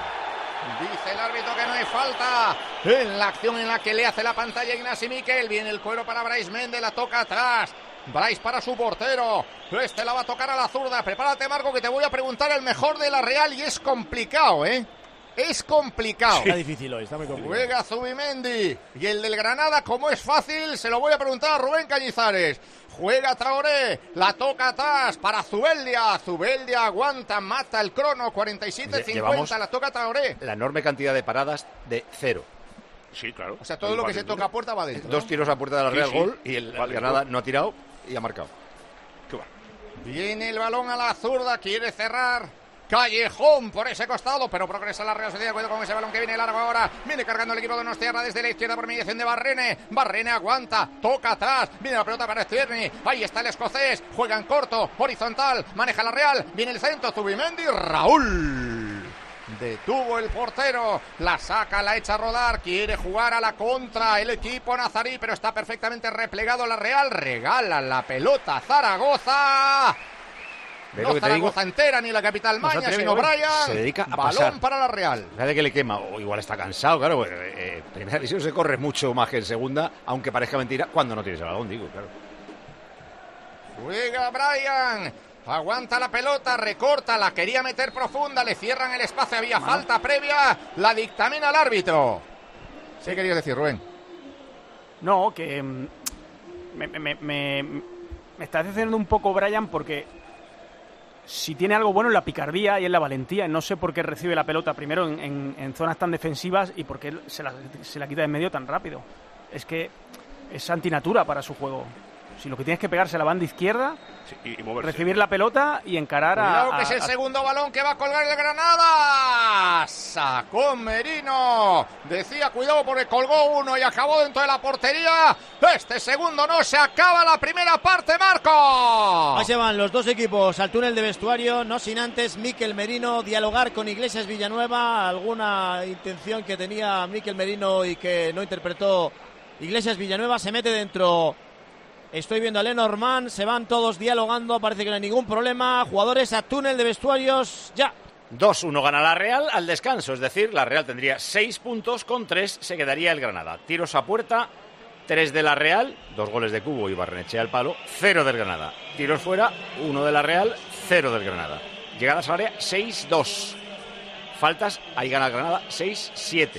E: Dice el árbitro que no hay falta en la acción en la que le hace la pantalla Ignasi Miquel. Viene el cuero para Brais Méndez, la toca atrás. Brais para su portero. Este la va a tocar a la zurda. Prepárate, Marco, que te voy a preguntar el mejor de la Real y es complicado, ¿eh? Es complicado.
M: Está difícil hoy, está muy complicado.
E: Juega Zubimendi. Y el del Granada, como es fácil, se lo voy a preguntar a Rubén Cañizares. Juega Traoré, la toca atrás para Zubeldia. Zubeldia aguanta, mata el crono. cuarenta y siete
A: Llevamos-
E: cincuenta, la toca Traoré.
A: la enorme cantidad de paradas de cero.
J: Sí, claro.
E: O sea, todo lo que se toca a puerta va dentro.
A: Dos
E: ¿no?
A: tiros a puerta de la
J: Sí,
A: Real,
J: sí.
A: gol, y el,
J: Vale,
A: Granada
J: gol.
A: no ha tirado y ha marcado.
J: ¿Qué va?
E: Viene el balón a la zurda, quiere cerrar. Callejón por ese costado, pero progresa la Real Sociedad. Cuidado con ese balón que viene largo ahora. Viene cargando el equipo de Donostiarra desde la izquierda por mediación de Barrene. Barrene aguanta, toca atrás. Viene la pelota para Stierny. Ahí está el escocés. Juega en corto, horizontal. Maneja la Real. Viene el centro. Zubimendi. Raúl. Detuvo el portero. La saca, la echa a rodar. Quiere jugar a la contra el equipo nazarí, pero está perfectamente replegado la Real. Regala la pelota Zaragoza.
A: ¿Ves
E: No
A: lo que te digo?
E: Zaragoza entera ni la capital
A: No se
E: maña,
A: atreve,
E: sino
A: ¿ves?
E: Brian.
A: Se dedica a
E: Balón
A: pasar.
E: para la Real.
A: Fíjate que le quema, o igual está cansado, claro. Pues, eh, primera división se corre mucho más que en segunda, aunque parezca mentira, cuando no tienes el balón, digo, claro.
E: Juega Brian. Aguanta la pelota, recorta, la quería meter profunda, le cierran el espacio, había
K: Mano.
E: falta previa, la dictamina el árbitro. ¿Sí querías decir, Rubén?
K: No, que mm, me, me, me, me, me está decepcionando un poco Brian porque si tiene algo bueno en la picardía y en la valentía, no sé por qué recibe la pelota primero en, en, en zonas tan defensivas y por qué se la, se la quita de en medio tan rápido. Es que es antinatura para su juego. Si lo que tienes que pegarse a la banda izquierda,
J: sí, y, y moverse.
K: recibir la pelota y encarar a...
E: Cuidado que es el
K: a-
E: segundo balón que va a colgar el Granada. Sacó Merino. Decía cuidado porque colgó uno y acabó dentro de la portería. Este segundo no, se acaba la primera parte, Marco.
I: Ahí se van los dos equipos al túnel de vestuario, no sin antes Mikel Merino dialogar con Iglesias Villanueva. Alguna intención que tenía Mikel Merino y que no interpretó Iglesias Villanueva. Se mete dentro. Estoy viendo a Lenormand, se van todos dialogando, parece que no hay ningún problema. Jugadores a túnel de vestuarios, ya.
A: dos uno gana la Real al descanso, es decir, la Real tendría seis puntos, con tres se quedaría el Granada. Tiros a puerta, tres de la Real, dos goles de Cubo y Barrenechea al palo, cero del Granada. Tiros fuera, uno de la Real, cero del Granada. Llegadas al área, seis dos. Faltas, ahí gana el Granada, seis siete.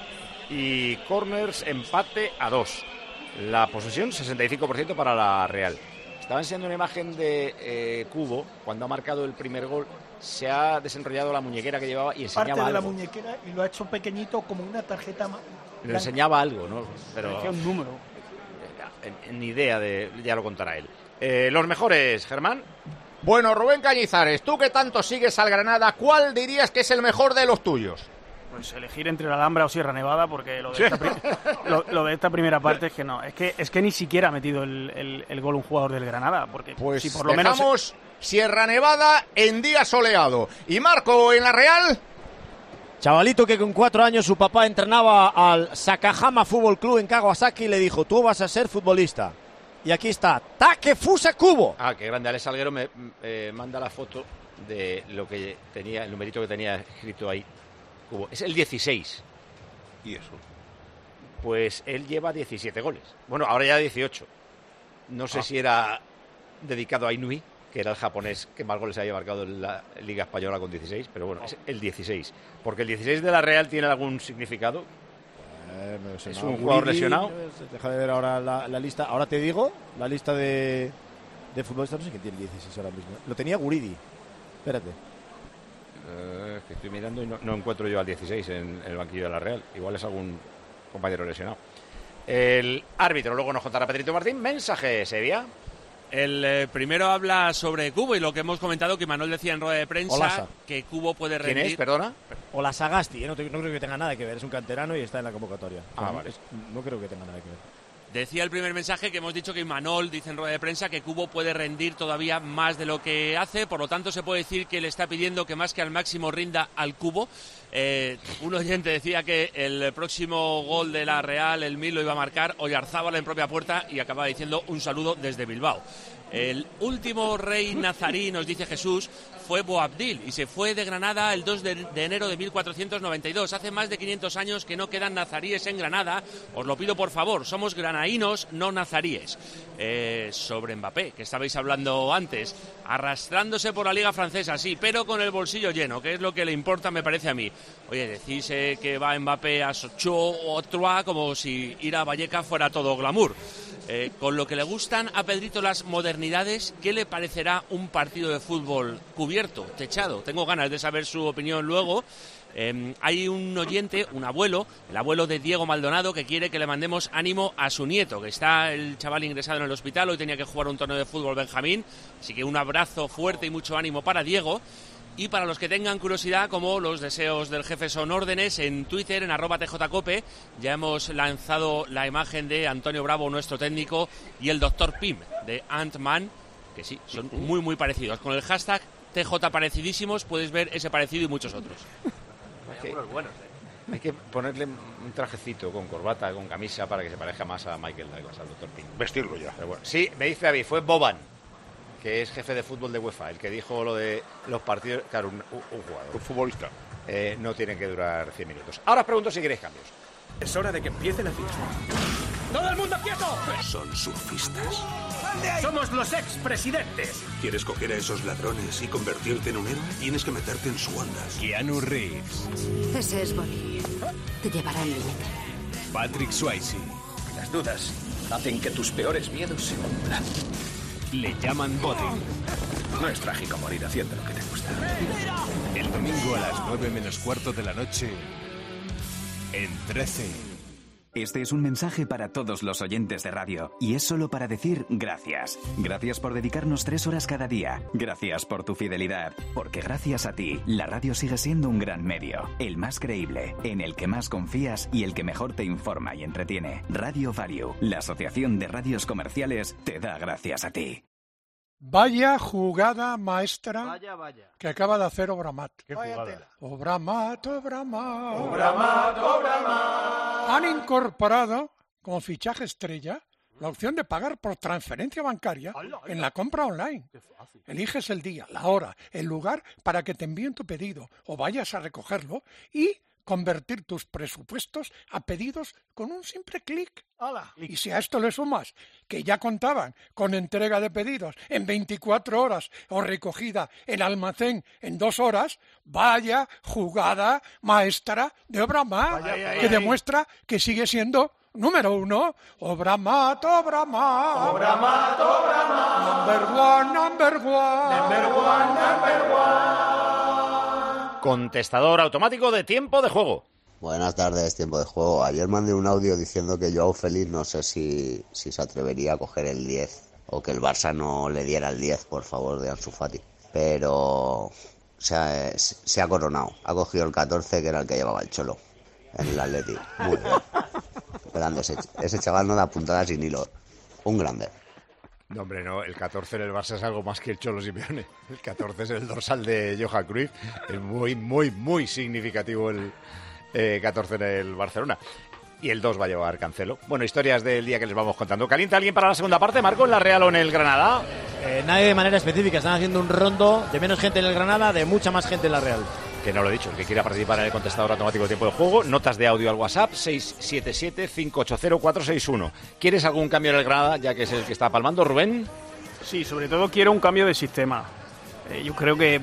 A: Y corners, empate a dos. La posesión, sesenta y cinco por ciento para la Real. Estaba enseñando una imagen de eh, Cubo, cuando ha marcado el primer gol, se ha desenrollado la muñequera que llevaba y enseñaba
L: Parte de la
A: algo.
L: muñequera y lo ha hecho pequeñito como una tarjeta ma-
A: Le
L: blanca.
A: enseñaba algo, ¿no? Pero
K: Parecía un número.
A: eh, ni idea de, ya lo contará él. Eh, los mejores, Germán.
E: Bueno, Rubén Cañizares, tú que tanto sigues al Granada, ¿cuál dirías que es el mejor de los tuyos?
K: Pues elegir entre la Alhambra o Sierra Nevada, porque lo de esta, pri- lo, lo de esta primera parte es que no, es que es que ni siquiera ha metido el, el- el gol un jugador del Granada, porque
E: Pues
K: si por lo menos
E: dejamos Sierra Nevada en día soleado. ¿Y Marco en la Real?
I: Chavalito que con cuatro años su papá entrenaba al Sakahama Fútbol Club en Kawasaki y le dijo, tú vas a ser futbolista. Y aquí está, Takefusa Kubo.
A: Ah, qué grande. Alex Salguero me eh, manda la foto de lo que tenía, el numerito que tenía escrito ahí. Cubo. Es el dieciséis.
J: ¿Y eso?
A: Pues él lleva diecisiete goles. Bueno, ahora ya dieciocho. No sé
J: Ah.
A: si era dedicado a Inui, que era el japonés que más goles había marcado en la Liga Española con dieciséis, pero bueno, es el dieciséis. Porque el dieciséis de la Real tiene algún significado.
M: Eh, me suena
A: Es un
M: Guridi,
A: jugador lesionado.
M: Deja de ver ahora la, la lista. Ahora te digo, la lista de, de futbolistas, no sé quién tiene dieciséis ahora mismo. Lo tenía Guridi. Espérate.
A: Eh, que estoy mirando y no, no encuentro yo al dieciséis en, en el banquillo de la Real. Igual es algún compañero lesionado. El árbitro, luego nos contará Pedrito Martín. Mensaje, Sevilla.
S: El eh, primero habla sobre Cubo y lo que hemos comentado, que Manuel decía en rueda de prensa,
M: Olaza.
S: que Cubo puede
A: ¿Quién
S: rendir.
A: es? Perdona.
M: O la Sagasti, eh, no, te- no creo que tenga nada que ver. Es un canterano y está en la convocatoria.
A: Ah,
M: No,
A: vale.
M: es- no creo que tenga nada que ver.
S: Decía el primer mensaje que hemos dicho que Imanol dice en rueda de prensa que Cubo puede rendir todavía más de lo que hace, por lo tanto se puede decir que le está pidiendo que más que al máximo rinda al Cubo. Eh, un oyente decía que el próximo gol de la Real, el Mil, lo iba a marcar Oyarzábal en propia puerta y acaba diciendo un saludo desde Bilbao. El último rey nazarí, nos dice Jesús, fue Boabdil y se fue de Granada el dos de, de enero de mil cuatrocientos noventa y dos. Hace más de quinientos años que no quedan nazaríes en Granada. Os lo pido por favor, somos granaínos, no nazaríes. Eh, sobre Mbappé, que estabais hablando antes, arrastrándose por la Liga Francesa, sí, pero con el bolsillo lleno, que es lo que le importa, me parece a mí. Oye, decís eh, que va Mbappé a Sochaux o Troyes como si ir a Vallecas fuera todo glamour. Eh, con lo que le gustan a Pedrito las modernidades, ¿qué le parecerá un partido de fútbol cubierto, techado? Tengo ganas de saber su opinión luego. Eh, hay un oyente, un abuelo, el abuelo de Diego Maldonado, que quiere que le mandemos ánimo a su nieto, que está el chaval ingresado en el hospital, hoy tenía que jugar un torneo de fútbol Benjamín, así que un abrazo fuerte y mucho ánimo para Diego. Y para los que tengan curiosidad, como los deseos del jefe son órdenes, en Twitter, en arroba tjcope, ya hemos lanzado la imagen de Antonio Bravo, nuestro técnico, y el doctor Pim, de Ant-Man, que sí, son muy, muy parecidos. Con el hashtag T J parecidísimos puedes ver ese parecido y muchos otros.
A: Hay que, hay que ponerle un trajecito con corbata, con camisa, para que se parezca más a Michael Douglas, al doctor Pym.
J: Vestirlo ya.
A: Pero bueno, sí, me dice David, fue Boban, que es jefe de fútbol de UEFA, el que dijo lo de los partidos... Claro, un, un jugador.
J: Un futbolista.
A: Eh, no tienen que durar cien minutos. Ahora os pregunto si queréis cambios.
T: Es hora de que empiece la fiesta.
P: ¡Todo el mundo quieto!
T: Son surfistas.
P: Somos los expresidentes.
T: ¿Quieres coger a esos ladrones y convertirte en un héroe? Tienes que meterte en su onda.
U: Keanu Reeves.
V: Ese es Bonnie. Te llevará al límite.
U: Patrick Swayze.
T: Las dudas hacen que tus peores miedos se cumplan.
U: Le llaman Body.
T: No es trágico morir haciendo lo que te gusta.
U: El domingo a las nueve menos cuarto de la noche en trece.
R: Este es un mensaje para todos los oyentes de radio y es solo para decir gracias. Gracias por dedicarnos tres horas cada día. Gracias por tu fidelidad, porque gracias a ti, la radio sigue siendo un gran medio, el más creíble, en el que más confías y el que mejor te informa y entretiene. Radio Value, la Asociación de Radios Comerciales, te da gracias a ti.
C: Vaya jugada maestra
F: Vaya, vaya.
C: que acaba de hacer Obramat.
F: ¿Qué jugada?
C: Obramat, Obramat.
F: Obramat, Obramat.
C: Han incorporado como fichaje estrella la opción de pagar por transferencia bancaria en la compra online. Eliges el día, la hora, el lugar para que te envíen tu pedido o vayas a recogerlo y convertir tus presupuestos a pedidos con un simple clic. Y si a esto le sumas que ya contaban con entrega de pedidos en veinticuatro horas o recogida en almacén en dos horas, vaya jugada maestra de Obramat, que demuestra que sigue siendo número uno. Obramat, Obramat.
P: Obramat, Obramat.
C: Number one, number one.
P: Number one, number one.
A: Contestador automático de tiempo de juego.
W: Buenas tardes, tiempo de juego. Ayer mandé un audio diciendo que Joao Félix no sé si, si se atrevería a coger el diez o que el Barça no le diera el diez por favor de Ansu Fati. Pero se ha, se ha coronado. Ha cogido el catorce, que era el que llevaba el Cholo en el Atleti. Muy bien. Grande ese, ese chaval no da puntadas sin hilo. Un grande.
A: No, hombre, no, el catorce en el Barça es algo más que el Cholo Simeone. El catorce es el dorsal de Johan Cruyff. Es muy, muy, muy significativo el eh, catorce en el Barcelona. Y el dos va a llevar Cancelo. Bueno, historias del día que les vamos contando. ¿Calienta alguien para la segunda parte, Marco, en la Real o en el Granada?
M: Eh, nadie de manera específica. Están haciendo un rondo de menos gente en el Granada, de mucha más gente en la Real.
A: Que no lo he dicho, el que quiera participar en el contestador automático de tiempo de juego, notas de audio al WhatsApp seis siete siete, cinco ocho cero, cuatro seis uno. ¿Quieres algún cambio en el Granada, ya que es el que está palmando, Rubén?
K: Sí, sobre todo quiero un cambio de sistema. Eh, yo creo que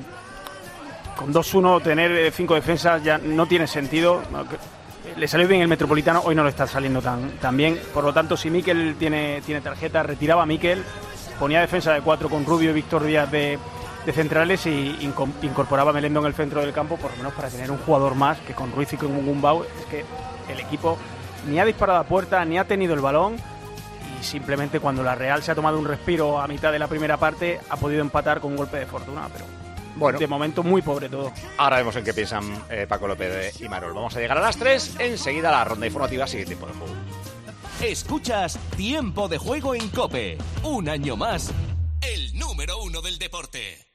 K: con dos uno tener cinco defensas ya no tiene sentido. No, que, eh, le salió bien el Metropolitano, hoy no le está saliendo tan, tan bien. Por lo tanto, si Mikel tiene, tiene tarjeta, retiraba a Mikel, ponía defensa de cuatro con Rubio y Víctor Díaz de... de centrales y incorporaba a Melendo en el centro del campo, por lo menos para tener un jugador más, que con Ruiz y con Gumbau es que el equipo ni ha disparado a puerta, ni ha tenido el balón, y simplemente cuando la Real se ha tomado un respiro a mitad de la primera parte, ha podido empatar con un golpe de fortuna, pero bueno, de momento muy pobre todo.
A: Ahora vemos en qué piensan eh, Paco López y Marol. Vamos a llegar a las tres, enseguida la ronda informativa, sigue tiempo de juego.
X: Escuchas Tiempo de Juego en COPE, un año más, el número uno del deporte.